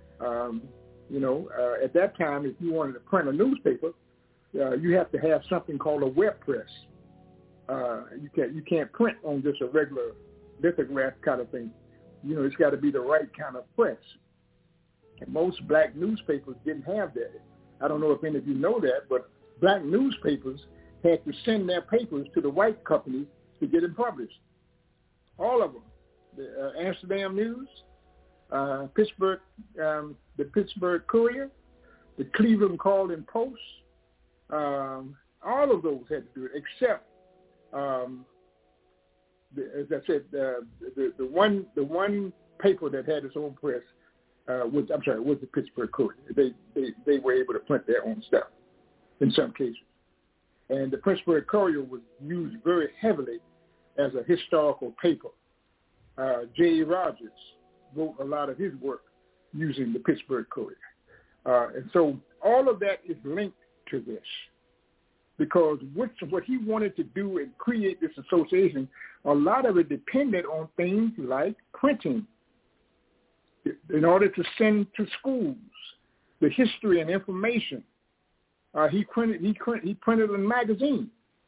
Speaker 5: At that time, if you wanted to print a newspaper, you have to have something called a web press. You can't print on just a regular lithograph kind of thing. It's got to be the right kind of press. And most black newspapers didn't have that. I don't know if any of you know that, but black newspapers had to send their papers to the white companies to get them published. All of them. The Amsterdam News, Pittsburgh, the Pittsburgh Courier, the Cleveland Call-in Post, all of those had to do it, except, as I said, the one paper that had its own press was the Pittsburgh Courier. They were able to print their own stuff in some cases, and the Pittsburgh Courier was used very heavily as a historical paper. J.E. Rogers wrote a lot of his work using the Pittsburgh Courier. And so all of that is linked to this because what he wanted to do and create this association, a lot of it depended on things like printing. In order to send to schools the history and information, he printed a magazine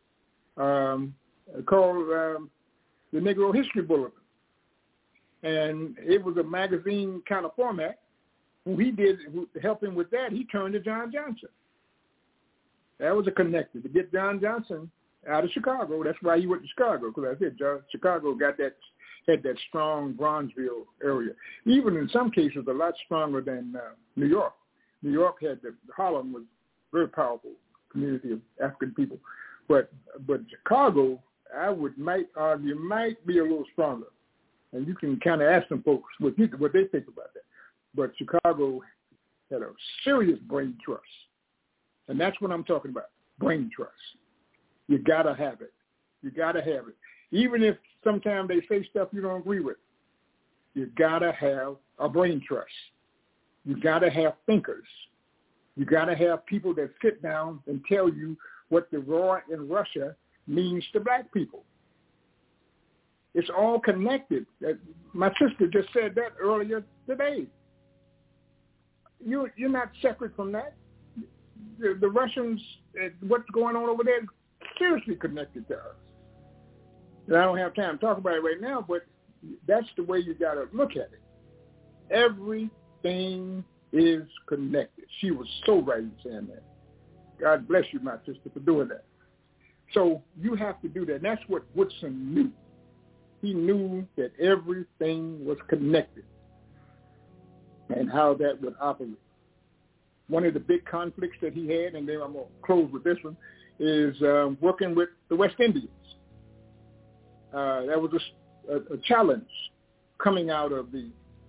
Speaker 5: called the Negro History Bulletin. And it was a magazine kind of format. To help him with that, he turned to John Johnson. That was a connector to get John Johnson out of Chicago. That's why he went to Chicago, because I said Chicago had that strong Bronzeville area. Even in some cases, a lot stronger than New York. New York Harlem was a very powerful community of African people. But Chicago, might argue, might be a little stronger. And you can kind of ask some folks what they think about that. But Chicago had a serious brain trust. And that's what I'm talking about, brain trust. You got to have it. You got to have it. Even if sometimes they say stuff you don't agree with, you got to have a brain trust. You got to have thinkers. You got to have people that sit down and tell you what the war in Russia means to black people. It's all connected. My sister just said that earlier today. You're not separate from that. The Russians, what's going on over there, is seriously connected to us. And I don't have time to talk about it right now, but that's the way you got to look at it. Everything is connected. She was so right in saying that. God bless you, my sister, for doing that. So you have to do that. And that's what Woodson knew. He knew that everything was connected and how that would operate. One of the big conflicts that he had, and then I'm going to close with this one, is working with the West Indians. That was a challenge coming out of the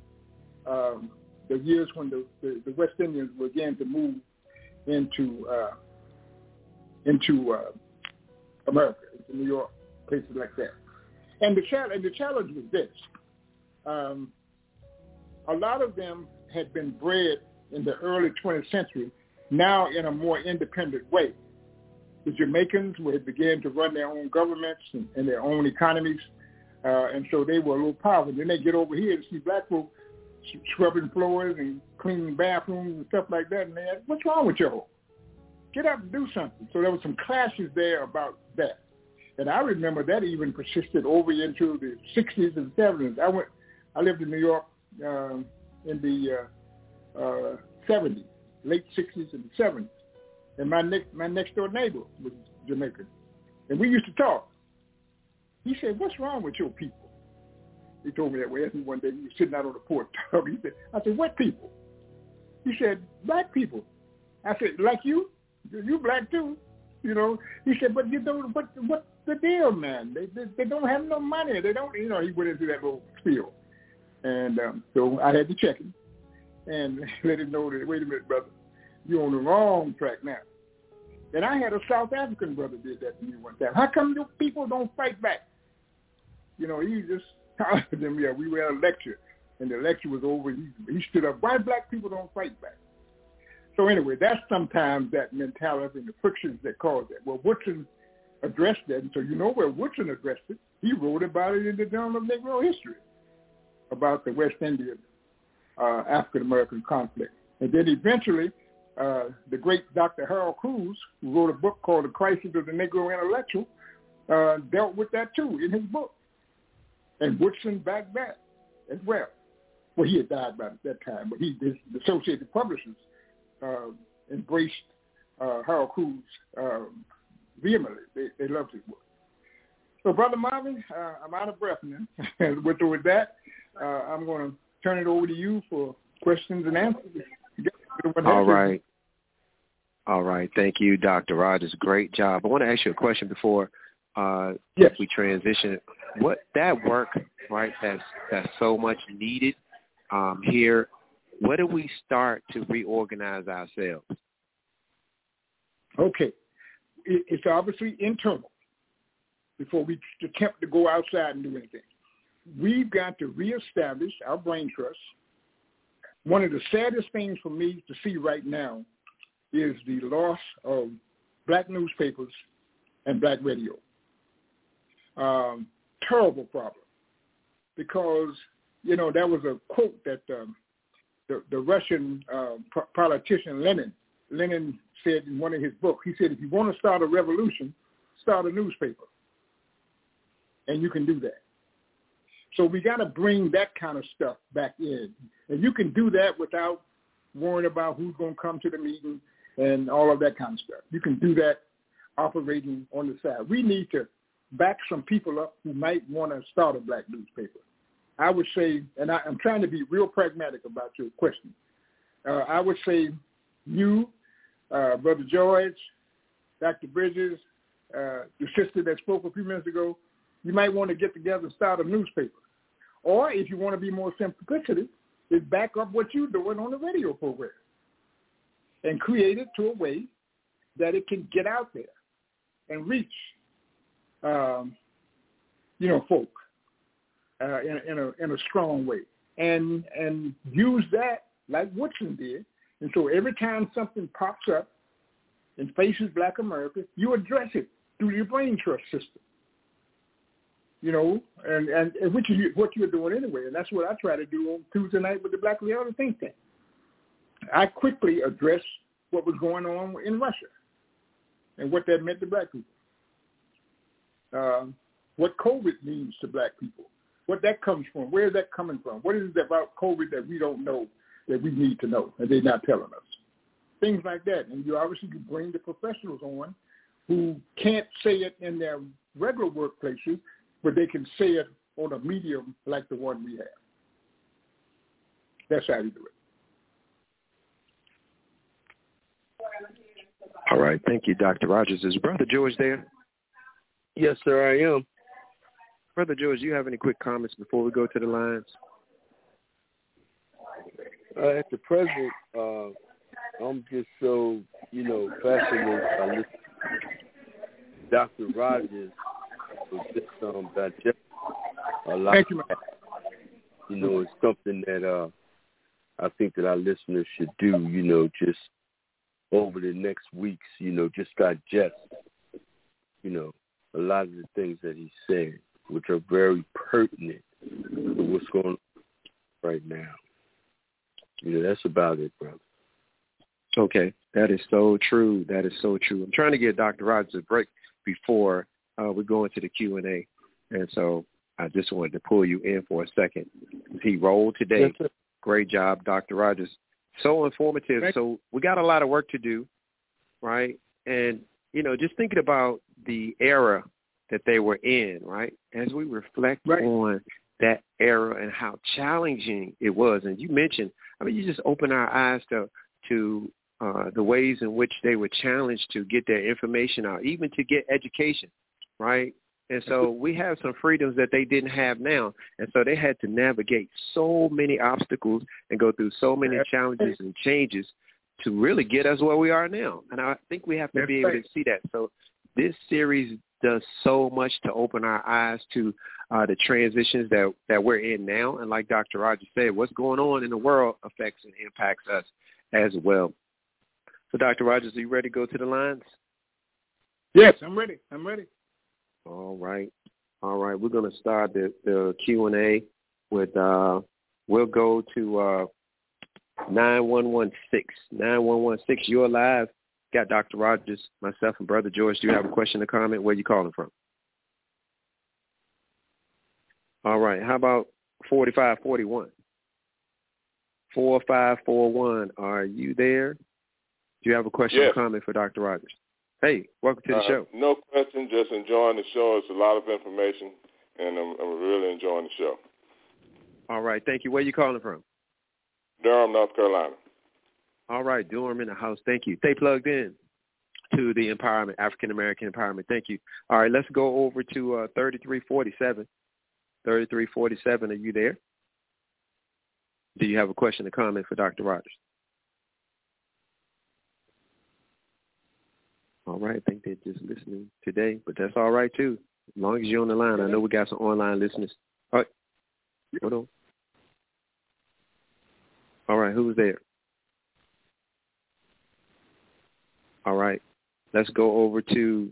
Speaker 5: years when the West Indians began to move into America, into New York, places like that. And the challenge was this. A lot of them had been bred in the early 20th century, now in a more independent way. The Jamaicans had began to run their own governments and their own economies, and so they were a little powerful. Then they get over here to see black folk scrubbing floors and cleaning bathrooms and stuff like that, and they ask, what's wrong with y'all? Get up and do something. So there were some clashes there about that. And I remember that even persisted over into the 60s and 70s. I lived in New York in the 70s, late 60s and 70s. And my next door neighbor was Jamaican. And we used to talk. He said, what's wrong with your people? He told me that way. Asked me one day, he was sitting out on the porch talking. I said, what people? He said, black people. I said, like you? You black too, you know. He said, but you don't. What's the deal, man? They don't have no money. They don't. You know, he went into that little spiel, and so I had to check him and let him know that. Wait a minute, brother, you're on the wrong track now. And I had a South African brother did that to me one time. How come your people don't fight back? You know, he just told them. Yeah, we were at a lecture, and the lecture was over. He stood up. Why black people don't fight back? So anyway, that's sometimes that mentality and the frictions that cause that. Well, Woodson addressed that, and so you know where Woodson addressed it. He wrote about it in the Journal of Negro History, about the West Indian African-American conflict. And then eventually, the great Dr. Harold Cruz, who wrote a book called The Crisis of the Negro Intellectual, dealt with that too in his book. And Woodson backed that as well. Well, he had died by that time, but the Associated Publishers embraced Harold Cruz vehemently. They loved his work. So, Brother Marvin, I'm out of breath now. With that, I'm going to turn it over to you for questions and answers.
Speaker 1: All right. Thank you, Dr. Rogers. Great job. I want to ask you a question before we transition. What that work, right, that's so much needed here. Where do we start to reorganize ourselves?
Speaker 5: Okay. It's obviously internal before we attempt to go outside and do anything. We've got to reestablish our brain trust. One of the saddest things for me to see right now is the loss of black newspapers and black radio. Terrible problem. Because, you know, there was a quote that the Russian politician Lenin said in one of his books. He said, if you want to start a revolution, start a newspaper. And you can do that. So we got to bring that kind of stuff back in. And you can do that without worrying about who's going to come to the meeting and all of that kind of stuff. You can do that operating on the side. We need to back some people up who might want to start a black newspaper. I would say, and I'm trying to be real pragmatic about your question. I would say you, Brother George, Dr. Bridges, the sister that spoke a few minutes ago, you might want to get together and start a newspaper. Or if you want to be more simplistic, is back up what you're doing on the radio program and create it to a way that it can get out there and reach, folk in a strong way, and use that like Woodson did And so every time something pops up and faces Black America, you address it through your brain trust system. You know, and which is what you're doing anyway. And that's what I try to do on Tuesday night with the Black Reality Think Tank. I quickly address what was going on in Russia and what that meant to Black people. What COVID means to Black people, what that comes from, where is that coming from? What is it about COVID that we don't know that we need to know and they're not telling us? Things like that. And you obviously bring the professionals on who can't say it in their regular workplaces, but they can say it on a medium like the one we have. That's how you do it.
Speaker 1: All right. Thank you, Dr. Rogers. Is Brother George there?
Speaker 4: Yes, sir, I am.
Speaker 1: Brother George, do you have any quick comments before we go to the lines?
Speaker 4: At the present, I'm just so, fascinated by listening to Dr. Rogers with this digest a lot.
Speaker 5: Thank you, man.
Speaker 4: It's something that I think that our listeners should do, just over the next weeks, just digest, a lot of the things that he said, which are very pertinent to what's going on right now. That's about it, brother.
Speaker 1: Okay. That is so true. That is so true. I'm trying to get Dr. Rogers a break before we go into the Q&A. And so I just wanted to pull you in for a second. He rolled today.
Speaker 4: Yes,
Speaker 1: great job, Dr. Rogers. So informative. So we got a lot of work to do, right? And, just thinking about the era that they were in, right, as we reflect on that era and how challenging it was. And you mentioned, you just open our eyes to the ways in which they were challenged to get their information out, even to get education, right? And so we have some freedoms that they didn't have now. And so they had to navigate so many obstacles and go through so many challenges and changes to really get us where we are now. And I think we have to be able to see that. So this series does so much to open our eyes to the transitions that we're in now. And like Dr. Rogers said, what's going on in the world affects and impacts us as well. So, Dr. Rogers, are you ready to go to the lines?
Speaker 5: Yes, I'm ready.
Speaker 1: All right. We're going to start the Q&A with, we'll go to 9116. 9116, you're live. Got Dr. Rogers, myself, and Brother George. Do you have a question or comment? Where you calling from? All right. How about 4541? 4541, are you there? Do you have a question or comment for Dr. Rogers? Hey, welcome to the show.
Speaker 6: No question, just enjoying the show. It's a lot of information, and I'm really enjoying the show.
Speaker 1: All right, thank you. Where are you calling from?
Speaker 6: Durham, North Carolina.
Speaker 1: All right, Durham in the house. Thank you. Stay plugged in to the empowerment, African-American empowerment. Thank you. All right, let's go over to 3347. 3347, are you there? Do you have a question or comment for Dr. Rogers? All right, I think they're just listening today, but that's all right, too. As long as you're on the line. I know we got some online listeners. All right, hold on. All right, who's there? All right, let's go over to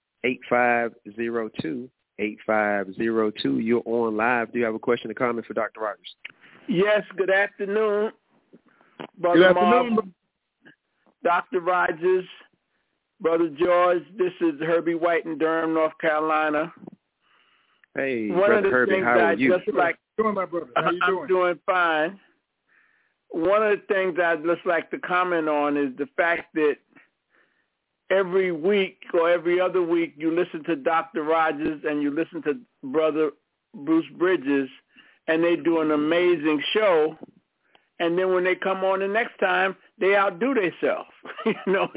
Speaker 1: 8502. 8502, you're on live. Do you have a question or comment for Dr. Rogers?
Speaker 7: Yes, good afternoon, Brother Marv, Dr. Rogers, Brother George. This is Herbie White in Durham, North Carolina.
Speaker 1: Hey, Brother Herbie, how are you?
Speaker 5: Doing, my brother. How you doing?
Speaker 7: I'm doing fine. One of the things I'd just like to comment on is the fact that every week or every other week you listen to Dr. Rogers and you listen to Brother Bruce Bridges, and they do an amazing show. And then when they come on the next time, they outdo themselves. You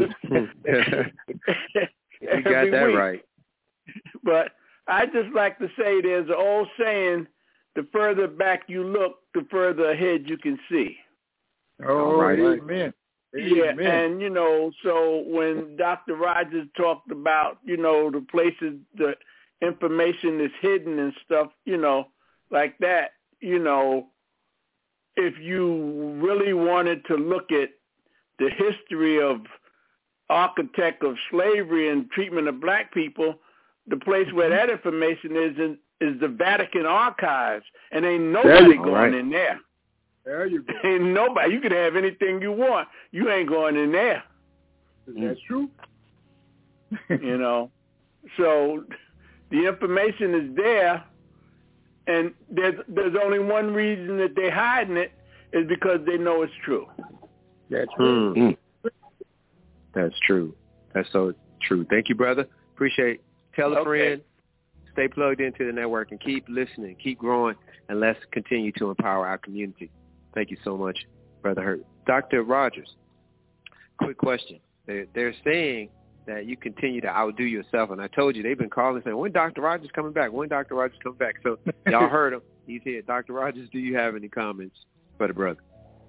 Speaker 1: got that right.
Speaker 7: But I just like to say there's an old saying, the further back you look, the further ahead you can see.
Speaker 5: Oh, right. Amen.
Speaker 7: Yeah, and, so when Dr. Rogers talked about, the places, the information is hidden and stuff, like that, if you really wanted to look at the history of architect of slavery and treatment of black people, the place where that information is the Vatican archives, and ain't nobody going in there.
Speaker 5: There you go.
Speaker 7: Ain't nobody. You can have anything you want. You ain't going in there.
Speaker 5: That's true.
Speaker 7: You know, so the information is there, and there's only one reason that they're hiding it is because they know it's true.
Speaker 5: That's true.
Speaker 1: Mm-hmm. That's true. That's so true. Thank you, brother. Appreciate it. Tell a friend. Stay plugged into the network and keep listening, keep growing, and let's continue to empower our community. Thank you so much, Brother Hurt. Dr. Rogers, quick question. They're saying that you continue to outdo yourself, and I told you they've been calling saying, when Dr. Rogers coming back? When Dr. Rogers coming back? So y'all heard him. He's here. Dr. Rogers, do you have any comments for the brother?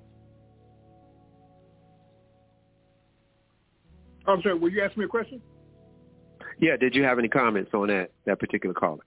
Speaker 5: I'm sorry, will you ask me a question?
Speaker 1: Yeah, did you have any comments on that particular caller?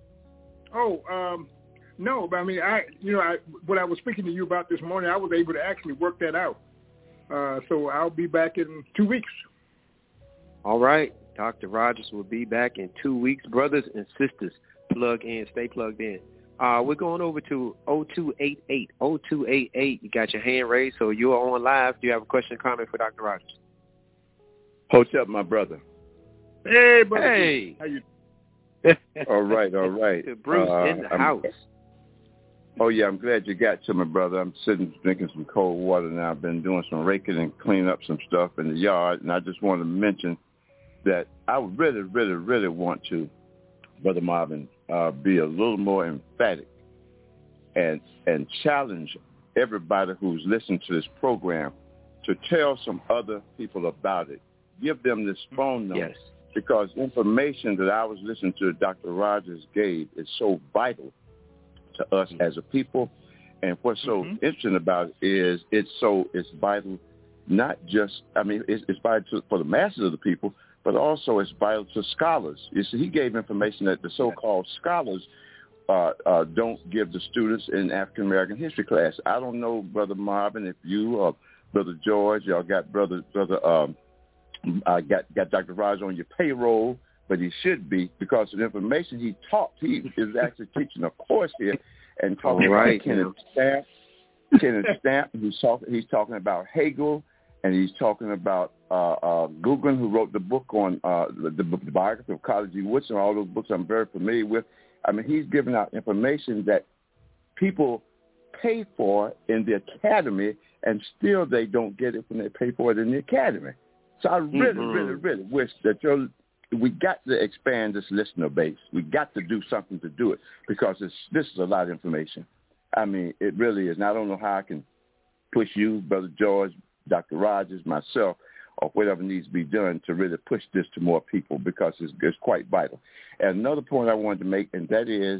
Speaker 5: No, but I mean, when I was speaking to you about this morning, I was able to actually work that out. So I'll be back in 2 weeks. All
Speaker 1: right. Dr. Rogers will be back in 2 weeks. Brothers and sisters, plug in, stay plugged in. We're going over to 0288. 0288, you got your hand raised, so you're on live. Do you have a question or comment for Dr. Rogers?
Speaker 8: What's up, my brother?
Speaker 5: Hey, brother.
Speaker 1: Hey.
Speaker 5: How you?
Speaker 8: All right.
Speaker 1: Bruce in the house.
Speaker 8: Oh, yeah, I'm glad you got to me, brother. I'm sitting drinking some cold water now. I've been doing some raking and cleaning up some stuff in the yard, and I just want to mention that I really, really, really want to, Brother Marvin, be a little more emphatic and challenge everybody who's listening to this program to tell some other people about it. Give them this phone number.
Speaker 1: Yes.
Speaker 8: Because information that I was listening to Dr. Rogers gave is so vital to us as a people. And what's so interesting about it is it's vital, not just, it's vital for the masses of the people, but also it's vital to scholars. You see, he gave information that the so-called scholars don't give the students in African-American history class. I don't know, Brother Marvin, if you or Brother George, y'all got got Dr. Rogers on your payroll, but he should be, because of the information he taught. He is actually teaching a course here and talking about Kenneth Stamp. He's talking about Hegel, and he's talking about Guggen, who wrote the book on the biography of College E. Woodson. All those books I'm very familiar with. I mean, he's giving out information that people pay for in the academy, and still they don't get it when they pay for it in the academy. So I really, really, really wish that we got to expand this listener base. We got to do something to do it, because this is a lot of information. I mean, it really is. And I don't know how I can push you, Brother George, Dr. Rogers, myself, or whatever needs to be done to really push this to more people, because it's quite vital. And another point I wanted to make, and that is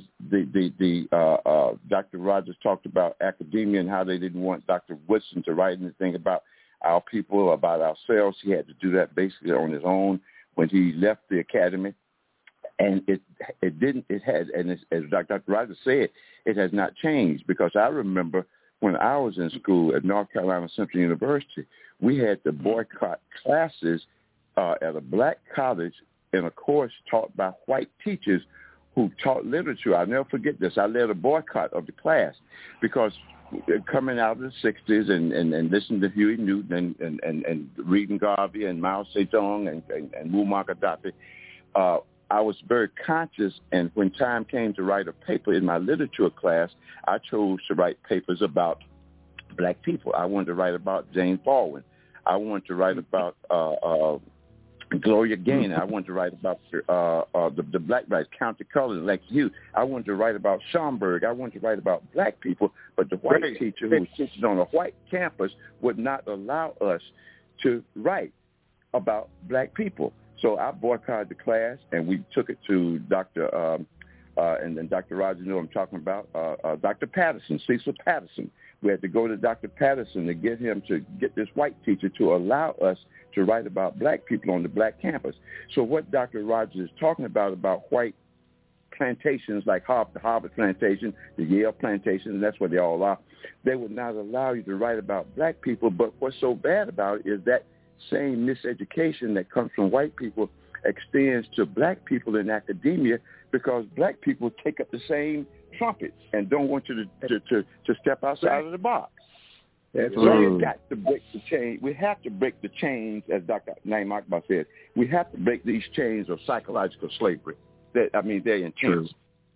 Speaker 8: Dr. Rogers talked about academia and how they didn't want Dr. Woodson to write anything about our people, about ourselves. He had to do that basically on his own when he left the academy. And it has, and as Dr. Rogers said, it has not changed, because I remember when I was in school at North Carolina Central University, we had to boycott classes at a black college in a course taught by white teachers who taught literature. I'll never forget this. I led a boycott of the class because coming out of the 60s and listening to Huey Newton and reading Garvey and Mao Zedong and Muammar Gaddafi, I was very conscious, and when time came to write a paper in my literature class, I chose to write papers about black people. I wanted to write about Jane Baldwin. I wanted to write about Gloria Gaynor. I wanted to write about the black writers, County Cullen, Lex Hughes. I wanted to write about Schomburg. I wanted to write about black people, but the white teacher who was teaching on a white campus would not allow us to write about black people. So I boycotted the class, and we took it to Dr. And then Dr. Rogers knew what I'm talking about, Dr. Patterson, Cecil Patterson. We had to go to Dr. Patterson to get him to get this white teacher to allow us to write about black people on the black campus. So what Dr. Rogers is talking about white plantations like the Harvard plantation, the Yale plantation, and that's what they all are. They would not allow you to write about black people. But what's so bad about it is that same miseducation that comes from white people extends to black people in academia, because black people take up the same trumpets and don't want you to step outside of the box. So we've got to break the chain. We have to break the chains, as Dr. Naim Akbar said. We have to break these chains of psychological slavery. They're intense.
Speaker 1: True.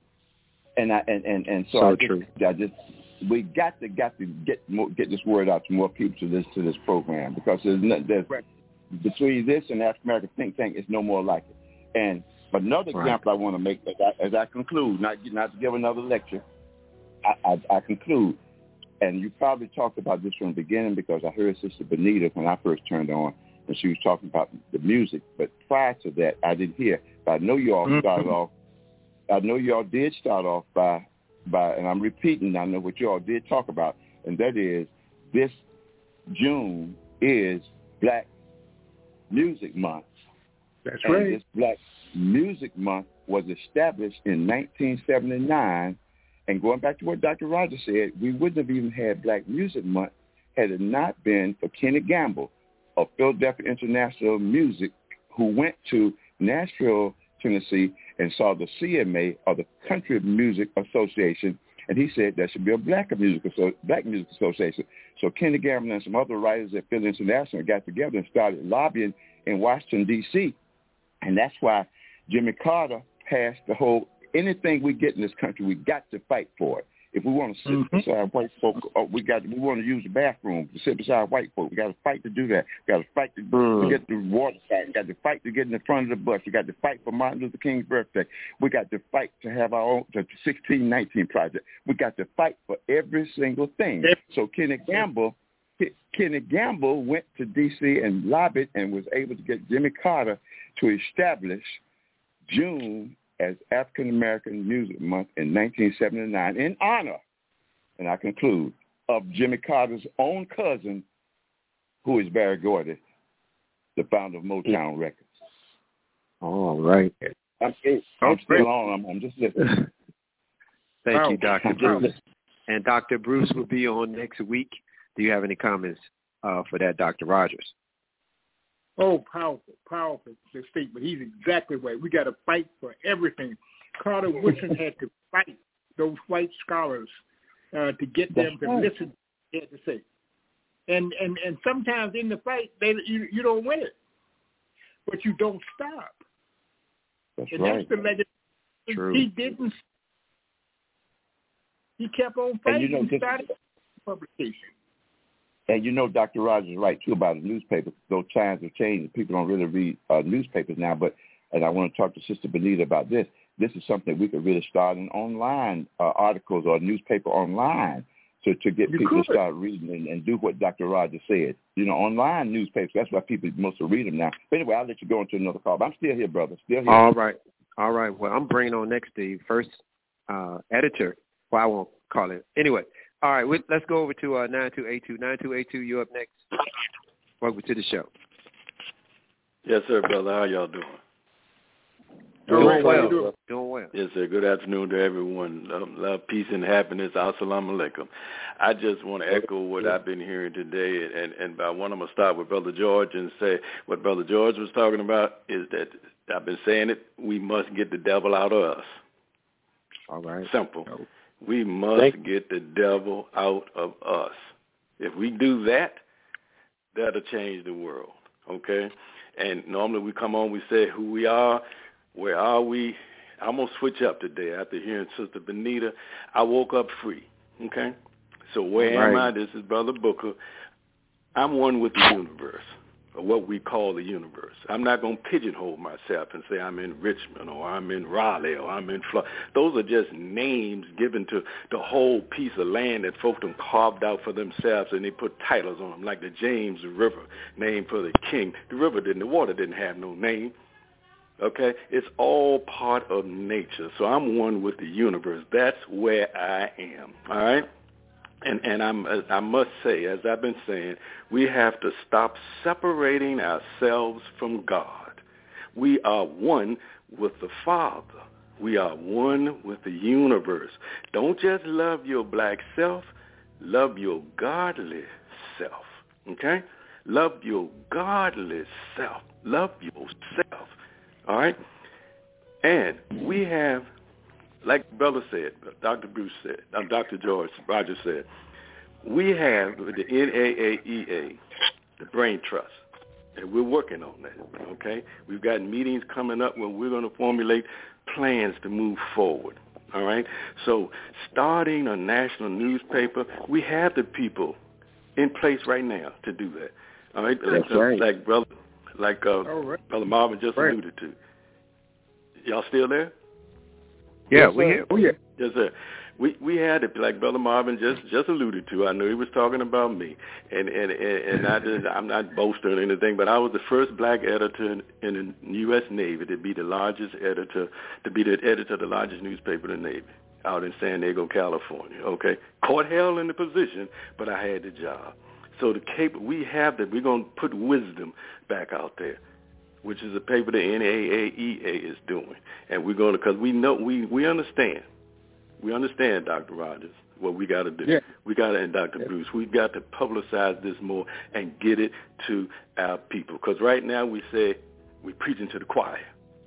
Speaker 8: We got to get this word out to more people to this program, because there's between this and the African American think tank, it's no more like it. And another example I want to make as I conclude, not to give another lecture, I conclude. And you probably talked about this from the beginning, because I heard Sister Benita when I first turned on, and she was talking about the music. But prior to that, I didn't hear. But I know you all started off. I know you all did start off by, and I'm repeating, I know what you all did talk about, and that is this June is Black Music Month.
Speaker 5: That's right.
Speaker 8: This Black Music Month was established in 1979. And going back to what Dr. Rogers said, we wouldn't have even had Black Music Month had it not been for Kenny Gamble of Philadelphia International Music, who went to Nashville, Tennessee, and saw the CMA, or the Country Music Association, and he said there should be a Black Music Association. So Kenny Gamble and some other writers at Philly International got together and started lobbying in Washington, D.C., and that's why Jimmy Carter passed the whole, anything we get in this country, we got to fight for it. If we want to sit beside white folk, we want to use the bathroom to sit beside white folk. We got to fight to do that. We got to fight to get the water side. We got to fight to get in the front of the bus. We got to fight for Martin Luther King's birthday. We got to fight to have our own, the 1619 Project. We got to fight for every single thing. So Kenny Gamble went to D.C. and lobbied and was able to get Jimmy Carter to establish June as African American Music Month in 1979 in honor, and I conclude, of Jimmy Carter's own cousin, who is Barry Gordy, the founder of Motown Records.
Speaker 1: All right.
Speaker 8: I'm still on. I'm just listening.
Speaker 1: Thank you, Dr. Bruce. And Dr. Bruce will be on next week. Do you have any comments for that, Dr. Rogers?
Speaker 5: Oh, powerful statement. He's exactly right. We got to fight for everything. Carter Woodson had to fight those white scholars to get them to listen to what he had to say. And sometimes in the fight, you don't win it, but you don't stop.
Speaker 8: That's
Speaker 5: That's the legacy.
Speaker 1: True.
Speaker 5: He didn't. He kept on fighting.
Speaker 8: And
Speaker 5: he started publication.
Speaker 8: And Dr. Rogers is right, too, about the newspaper. Those times have changed. People don't really read newspapers now. And I want to talk to Sister Benita about this. This is something we could really start in online articles or newspaper online to get people to start reading and do what Dr. Rogers said. Online newspapers, that's why people mostly read them now. But anyway, I'll let you go into another call. But I'm still here, brother. Still here.
Speaker 1: All right. Well, I'm bringing on next the first editor. Well, I won't call it. Anyway. All right, let's go over to 9282. 9282, you're up next. Welcome to the show.
Speaker 9: Yes, sir, brother. How y'all doing?
Speaker 1: Doing well. Doing well.
Speaker 9: Yes, sir. Good afternoon to everyone. Love, peace, and happiness. Assalamu alaikum. I just want to echo what I've been hearing today, and I want to start with Brother George and say what Brother George was talking about is that I've been saying it, we must get the devil out of us.
Speaker 1: All right.
Speaker 9: Simple. We must get the devil out of us. If we do that, that'll change the world, okay? And normally we come on, we say who we are, where are we? I'm going to switch up today after hearing Sister Benita. I woke up free, okay? So where am I? This is Brother Booker. I'm one with the universe, or what we call the universe. I'm not going to pigeonhole myself and say I'm in Richmond or I'm in Raleigh or I'm in Florida. Those are just names given to the whole piece of land that folk them carved out for themselves, and they put titles on them, like the James River, named for the king. The water didn't have no name. Okay? It's all part of nature. So I'm one with the universe. That's where I am. All right? And I must say, as I've been saying, we have to stop separating ourselves from God. We are one with the Father. We are one with the universe. Don't just love your black self. Love your godly self. Okay? Love your godly self. Love yourself. All right? And we have, like Brother said, Dr. Bruce said, Dr. George Rogers said, we have the NAAEA, the Brain Trust, and we're working on that, okay? We've got meetings coming up where we're going to formulate plans to move forward, all right? So starting a national newspaper, we have the people in place right now to do that, all right?
Speaker 8: That's right.
Speaker 9: Like Brother Marvin just alluded to. Y'all still there?
Speaker 1: Yeah, we're here. Oh, yeah.
Speaker 9: Yes, sir. We had it, like Brother Marvin just alluded to. I know he was talking about me, and I'm not boasting or anything, but I was the first black editor in the U.S. Navy to be the largest editor, of the largest newspaper in the Navy out in San Diego, California. Okay, caught hell in the position, but I had the job. So we have that. We're going to put wisdom back out there, which is a paper the NAAEA is doing, and we're going to, because we know we understand. We understand, Dr. Rogers, what we got to do.
Speaker 5: Yeah.
Speaker 9: We got to, and Dr. Bruce, we've got to publicize this more and get it to our people. Because right now we're preaching to the choir,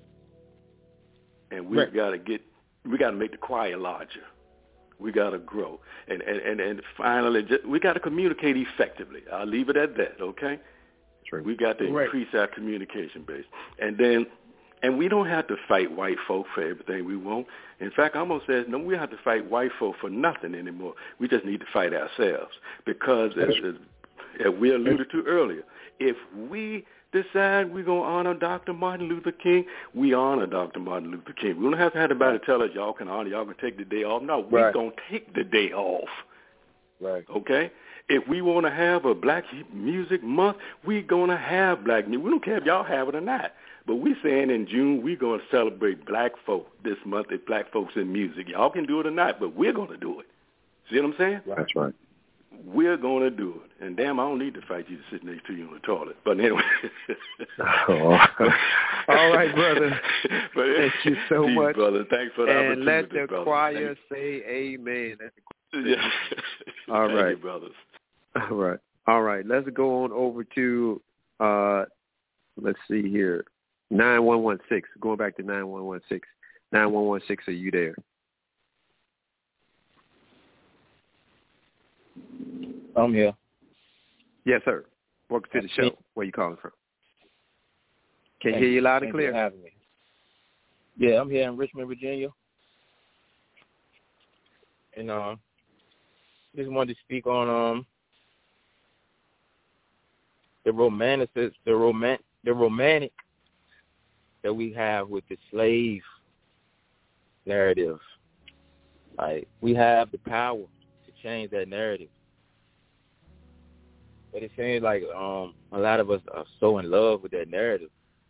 Speaker 9: and we've got to make the choir larger. We got to grow, and finally, we got to communicate effectively. I'll leave it at that. Okay.
Speaker 1: True.
Speaker 9: We got to increase our communication base, and we don't have to fight white folk for everything we want. In fact, I'm going to say, no, we have to fight white folk for nothing anymore. We just need to fight ourselves because, as we alluded to earlier, if we decide we're going to honor Dr. Martin Luther King, we honor Dr. Martin Luther King. We don't have to have anybody tell us, y'all can honor, y'all can take the day off. No, we're going to take the day off.
Speaker 8: Right.
Speaker 9: Okay? If we want to have a Black Music Month, we're going to have Black Music. We don't care if y'all have it or not. But we're saying in June we're going to celebrate black folk this month, if black folks in music. Y'all can do it or not, but we're going to do it. See what I'm saying?
Speaker 8: That's right.
Speaker 9: We're going to do it. And damn, I don't need to fight you to sit next to you in the toilet. But anyway.
Speaker 1: All right, brother.
Speaker 9: But
Speaker 1: thank you so much.
Speaker 9: Brother. Thanks for the opportunity,
Speaker 1: and let the
Speaker 9: brother.
Speaker 1: choir say amen.
Speaker 9: Yeah.
Speaker 1: All right.
Speaker 9: Thank you, brothers.
Speaker 1: All right. Let's go on over to, let's see here, 9116. Going back to 9116. 9116, are you there?
Speaker 10: I'm here.
Speaker 1: Yes, sir. Welcome to the show. Where you calling from? Can you hear you loud and clear?
Speaker 10: Thank you for having me. Yeah, I'm here in Richmond, Virginia. And just wanted to speak on the romantic that we have with the slave narrative. Like, we have the power to change that narrative. But it seems like a lot of us are so in love with that narrative.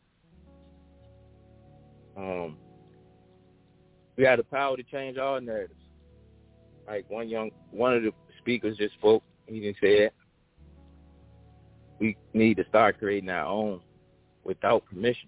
Speaker 10: We have the power to change all narratives. Like one of the speakers just spoke. He just said we need to start creating our own without permission.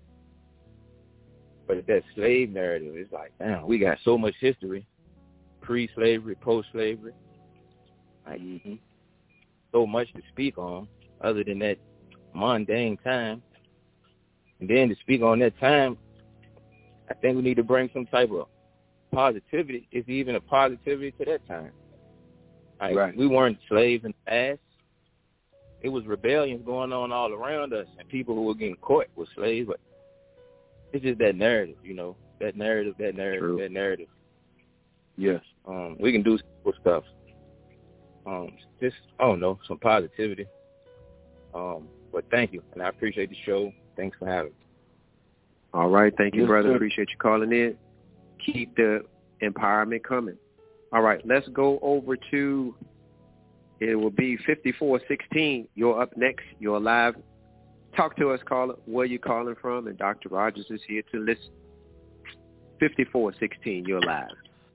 Speaker 10: But that slave narrative is like, damn, we got so much history, pre-slavery, post-slavery, like so much to speak on other than that mundane time. And then to speak on that time, I think we need to bring some type of positivity, if even a positivity to that time. Like, we weren't slaves in the past. It was rebellions going on all around us, and people who were getting caught were slaves. But it's just that narrative, that narrative.
Speaker 8: Yes.
Speaker 10: We can do simple stuff. Just, I don't know, some positivity. But thank you, and I appreciate the show. Thanks for having me.
Speaker 1: All right. Thank you, brother. Appreciate you calling in. Keep the empowerment coming. All right. Let's go over to, it will be 5416. You're up next. You're live. Talk to us, caller. Where you calling from? And Dr. Rogers is here to listen. 5416. You're live.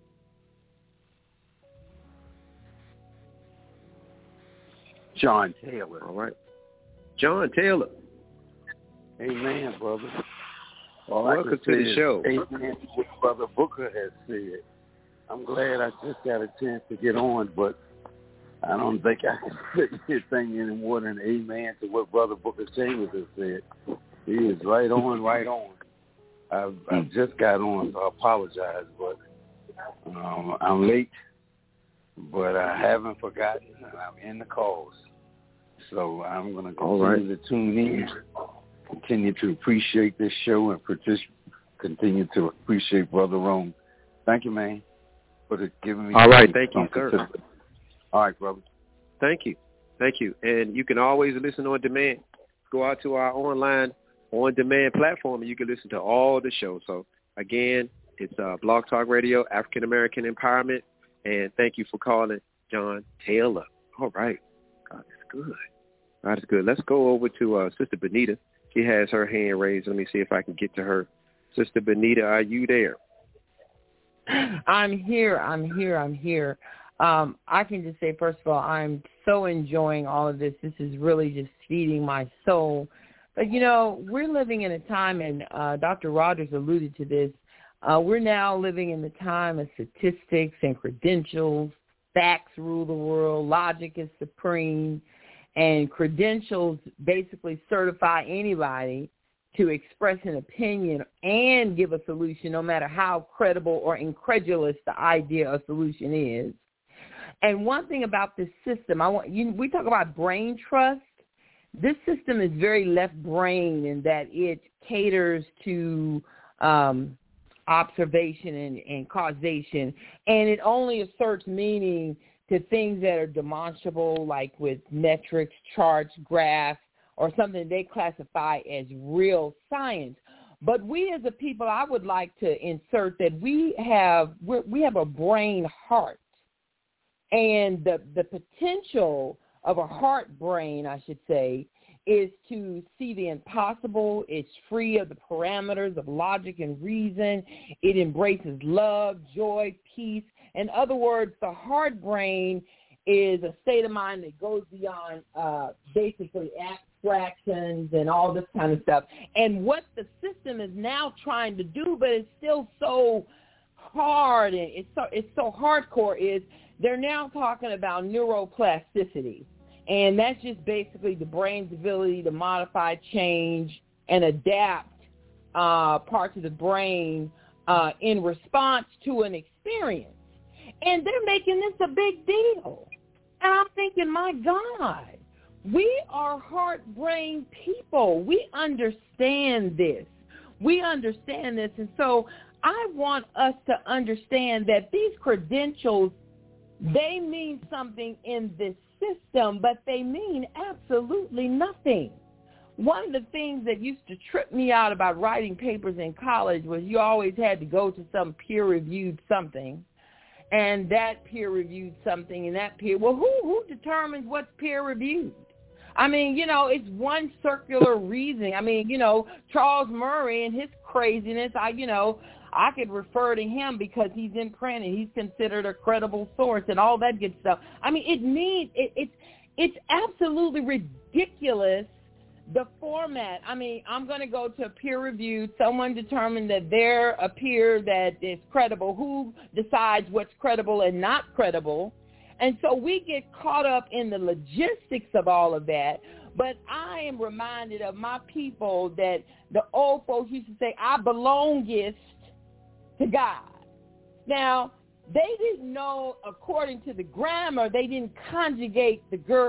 Speaker 11: John Taylor.
Speaker 1: All right. John Taylor.
Speaker 11: Amen, brother.
Speaker 1: Welcome to the show.
Speaker 11: Amen to what Brother Booker has said. I'm glad I just got a chance to get on, but I don't think I can say anything any more than amen to what Brother Booker Chambers has said. He is right on, right on. I just got on, so I apologize, but I'm late, but I haven't forgotten, and I'm in the calls. So I'm going to continue to tune in, continue to appreciate this show, and continue to appreciate Brother Rome. Thank you, man, for giving me.
Speaker 1: All right, thank you, sir.
Speaker 11: All right, brother.
Speaker 1: Thank you. And you can always listen on demand. Go out to our online on-demand platform, and you can listen to all the shows. So, again, it's Blog Talk Radio, African American Empowerment, and thank you for calling John Taylor. All right. God is good. God is good. Let's go over to Sister Benita. She has her hand raised. Let me see if I can get to her. Sister Benita, are you there?
Speaker 2: I'm here. I can just say, first of all, I'm so enjoying all of this. This is really just feeding my soul. But, we're living in a time, and Dr. Rogers alluded to this, we're now living in the time of statistics and credentials. Facts rule the world. Logic is supreme. And credentials basically certify anybody to express an opinion and give a solution, no matter how credible or incredulous the idea or solution is. And one thing about this system, we talk about brain trust. This system is very left brain in that it caters to observation and causation, and it only asserts meaning to things that are demonstrable, like with metrics, charts, graphs, or something they classify as real science. But we as a people, I would like to insert that we have a brain heart. And the potential of a heart brain, I should say, is to see the impossible. It's free of the parameters of logic and reason. It embraces love, joy, peace. In other words, the heart brain is a state of mind that goes beyond basically abstractions and all this kind of stuff. And what the system is now trying to do, but it's still so hard and it's so hardcore, is they're now talking about neuroplasticity. And that's just basically the brain's ability to modify, change, and adapt parts of the brain in response to an experience. And they're making this a big deal. And I'm thinking, my God, we are heart-brain people. We understand this. And so I want us to understand that these credentials, they mean something in this system, but they mean absolutely nothing. One of the things that used to trip me out about writing papers in college was you always had to go to some peer-reviewed something, and that peer-reviewed something, and that peer, well, who determines what's peer-reviewed? I mean, it's one circular reasoning. I mean, Charles Murray and his craziness, I could refer to him because he's in print and he's considered a credible source and all that good stuff. I mean, it's absolutely ridiculous, the format. I mean, I'm going to go to a peer review. Someone determined that they're a peer that is credible. Who decides what's credible and not credible? And so we get caught up in the logistics of all of that. But I am reminded of my people that the old folks used to say, I belongest to God. Now, they didn't know, according to the grammar, they didn't conjugate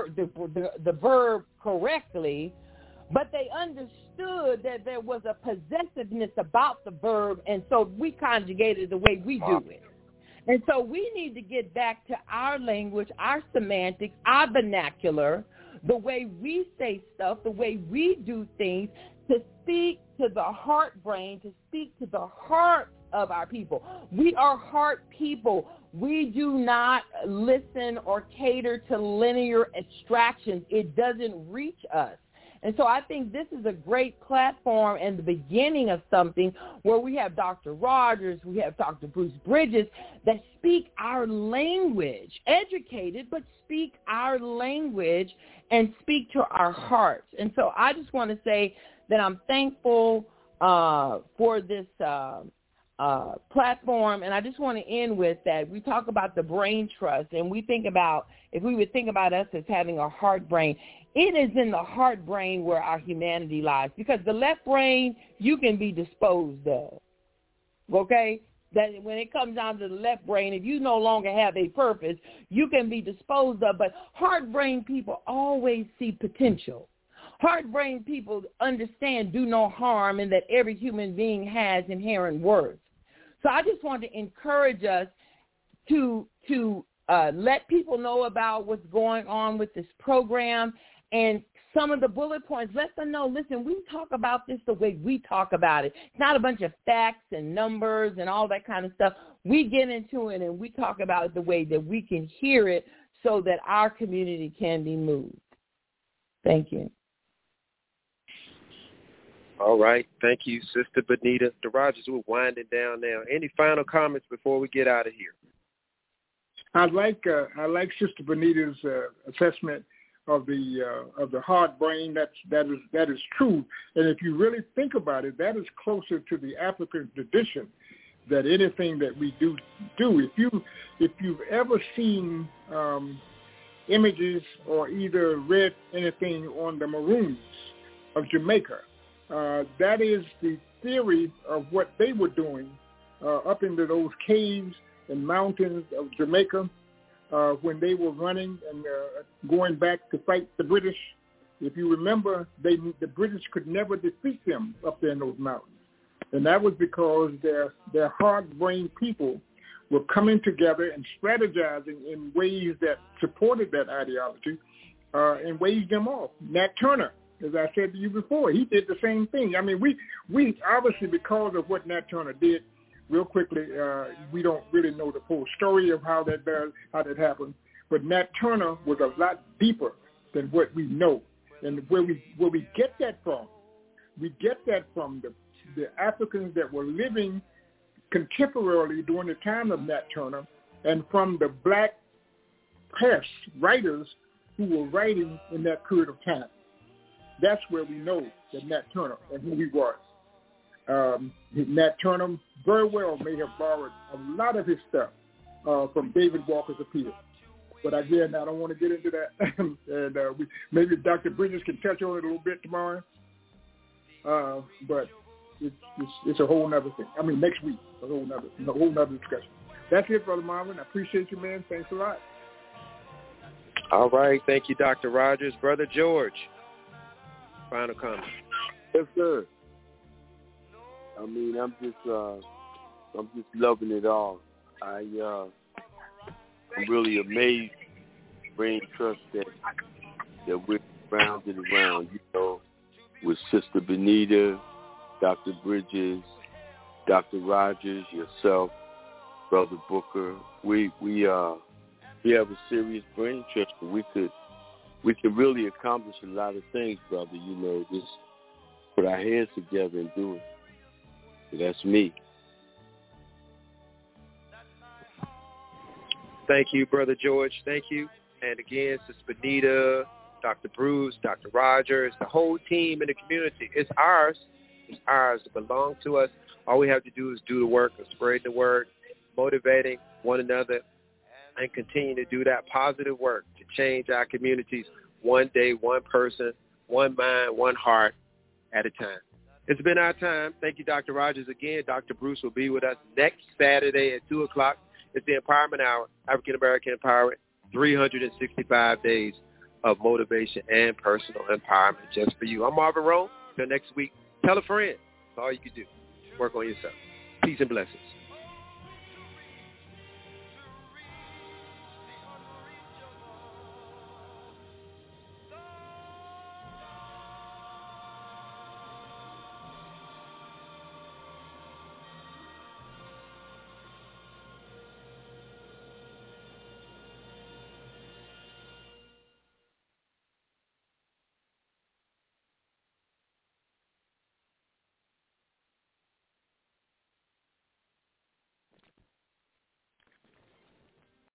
Speaker 2: the verb correctly, but they understood that there was a possessiveness about the verb, and so we conjugated the way we do it. And so we need to get back to our language, our semantics, our vernacular, the way we say stuff, the way we do things, to speak to the heart brain, to speak to the heart of our people. We are heart people. We do not listen or cater to linear abstractions. It doesn't reach us. And so I think this is a great platform and the beginning of something where we have Dr. Rogers, we have Dr. Bruce Bridges that speak our language, educated, but speak our language and speak to our hearts. And so I just want to say that I'm thankful for this platform, and I just want to end with that. We talk about the brain trust, and we think about, if we would think about us as having a heart brain, it is in the heart brain where our humanity lies, because the left brain you can be disposed of, okay? That when it comes down to the left brain, if you no longer have a purpose, you can be disposed of. But heart brain people always see potential. Heart brain people understand do no harm, and that every human being has inherent worth. So I just want to encourage us to let people know about what's going on with this program and some of the bullet points. Let them know, listen, we talk about this the way we talk about it. It's not a bunch of facts and numbers and all that kind of stuff. We get into it and we talk about it the way that we can hear it so that our community can be moved. Thank you.
Speaker 1: All right. Thank you, Sister Benita. The Rogers, we're winding down now. Any final comments before we get out of here?
Speaker 5: I like Sister Benita's assessment of the heart brain. That is true. And if you really think about it, that is closer to the African tradition that anything that we do. If you've ever seen images or either read anything on the Maroons of Jamaica, that is the theory of what they were doing up into those caves and mountains of Jamaica when they were running and going back to fight the British. If you remember, the British could never defeat them up there in those mountains. And that was because their hard-brained people were coming together and strategizing in ways that supported that ideology and waged them off. Nat Turner, as I said to you before, he did the same thing. I mean, we obviously, because of what Nat Turner did, real quickly, we don't really know the full story of how that happened. But Nat Turner was a lot deeper than what we know. And where we get that from, we get that from the Africans that were living contemporarily during the time of Nat Turner, and from the black press writers who were writing in that period of time. That's where we know that Nat Turner and who he was. Nat Turner very well may have borrowed a lot of his stuff from David Walker's Appeal. But again, I don't want to get into that. And maybe Dr. Bridges can touch on it a little bit tomorrow. But it's a whole nother thing. I mean, next week, a whole nother discussion. That's it, Brother Marvin. I appreciate you, man. Thanks a lot.
Speaker 1: All right. Thank you, Dr. Rogers. Brother George, final comment.
Speaker 4: Yes, sir. I mean, I'm just loving it all. I'm really amazed, brain trust that we're rounded around, with Sister Benita, Dr. Bridges, Dr. Rogers, yourself, Brother Booker. We have a serious brain trust, but we could really accomplish a lot of things, brother. Just put our hands together and do it. So that's me.
Speaker 1: Thank you, Brother George. Thank you. And again, Sister Benita, Dr. Bruce, Dr. Rogers, the whole team in the community. It's ours. It's ours. It belongs to us. All we have to do is do the work of spreading the word, motivating one another, and continue to do that positive work to change our communities one day, one person, one mind, one heart at a time. It's been our time. Thank you, Dr. Rogers. Again, Dr. Bruce will be with us next Saturday at 2 o'clock. It's the Empowerment Hour, African American Empowerment, 365 days of motivation and personal empowerment just for you. I'm Marvin Rowe. Till next week, tell a friend. That's all you can do. Work on yourself. Peace and blessings.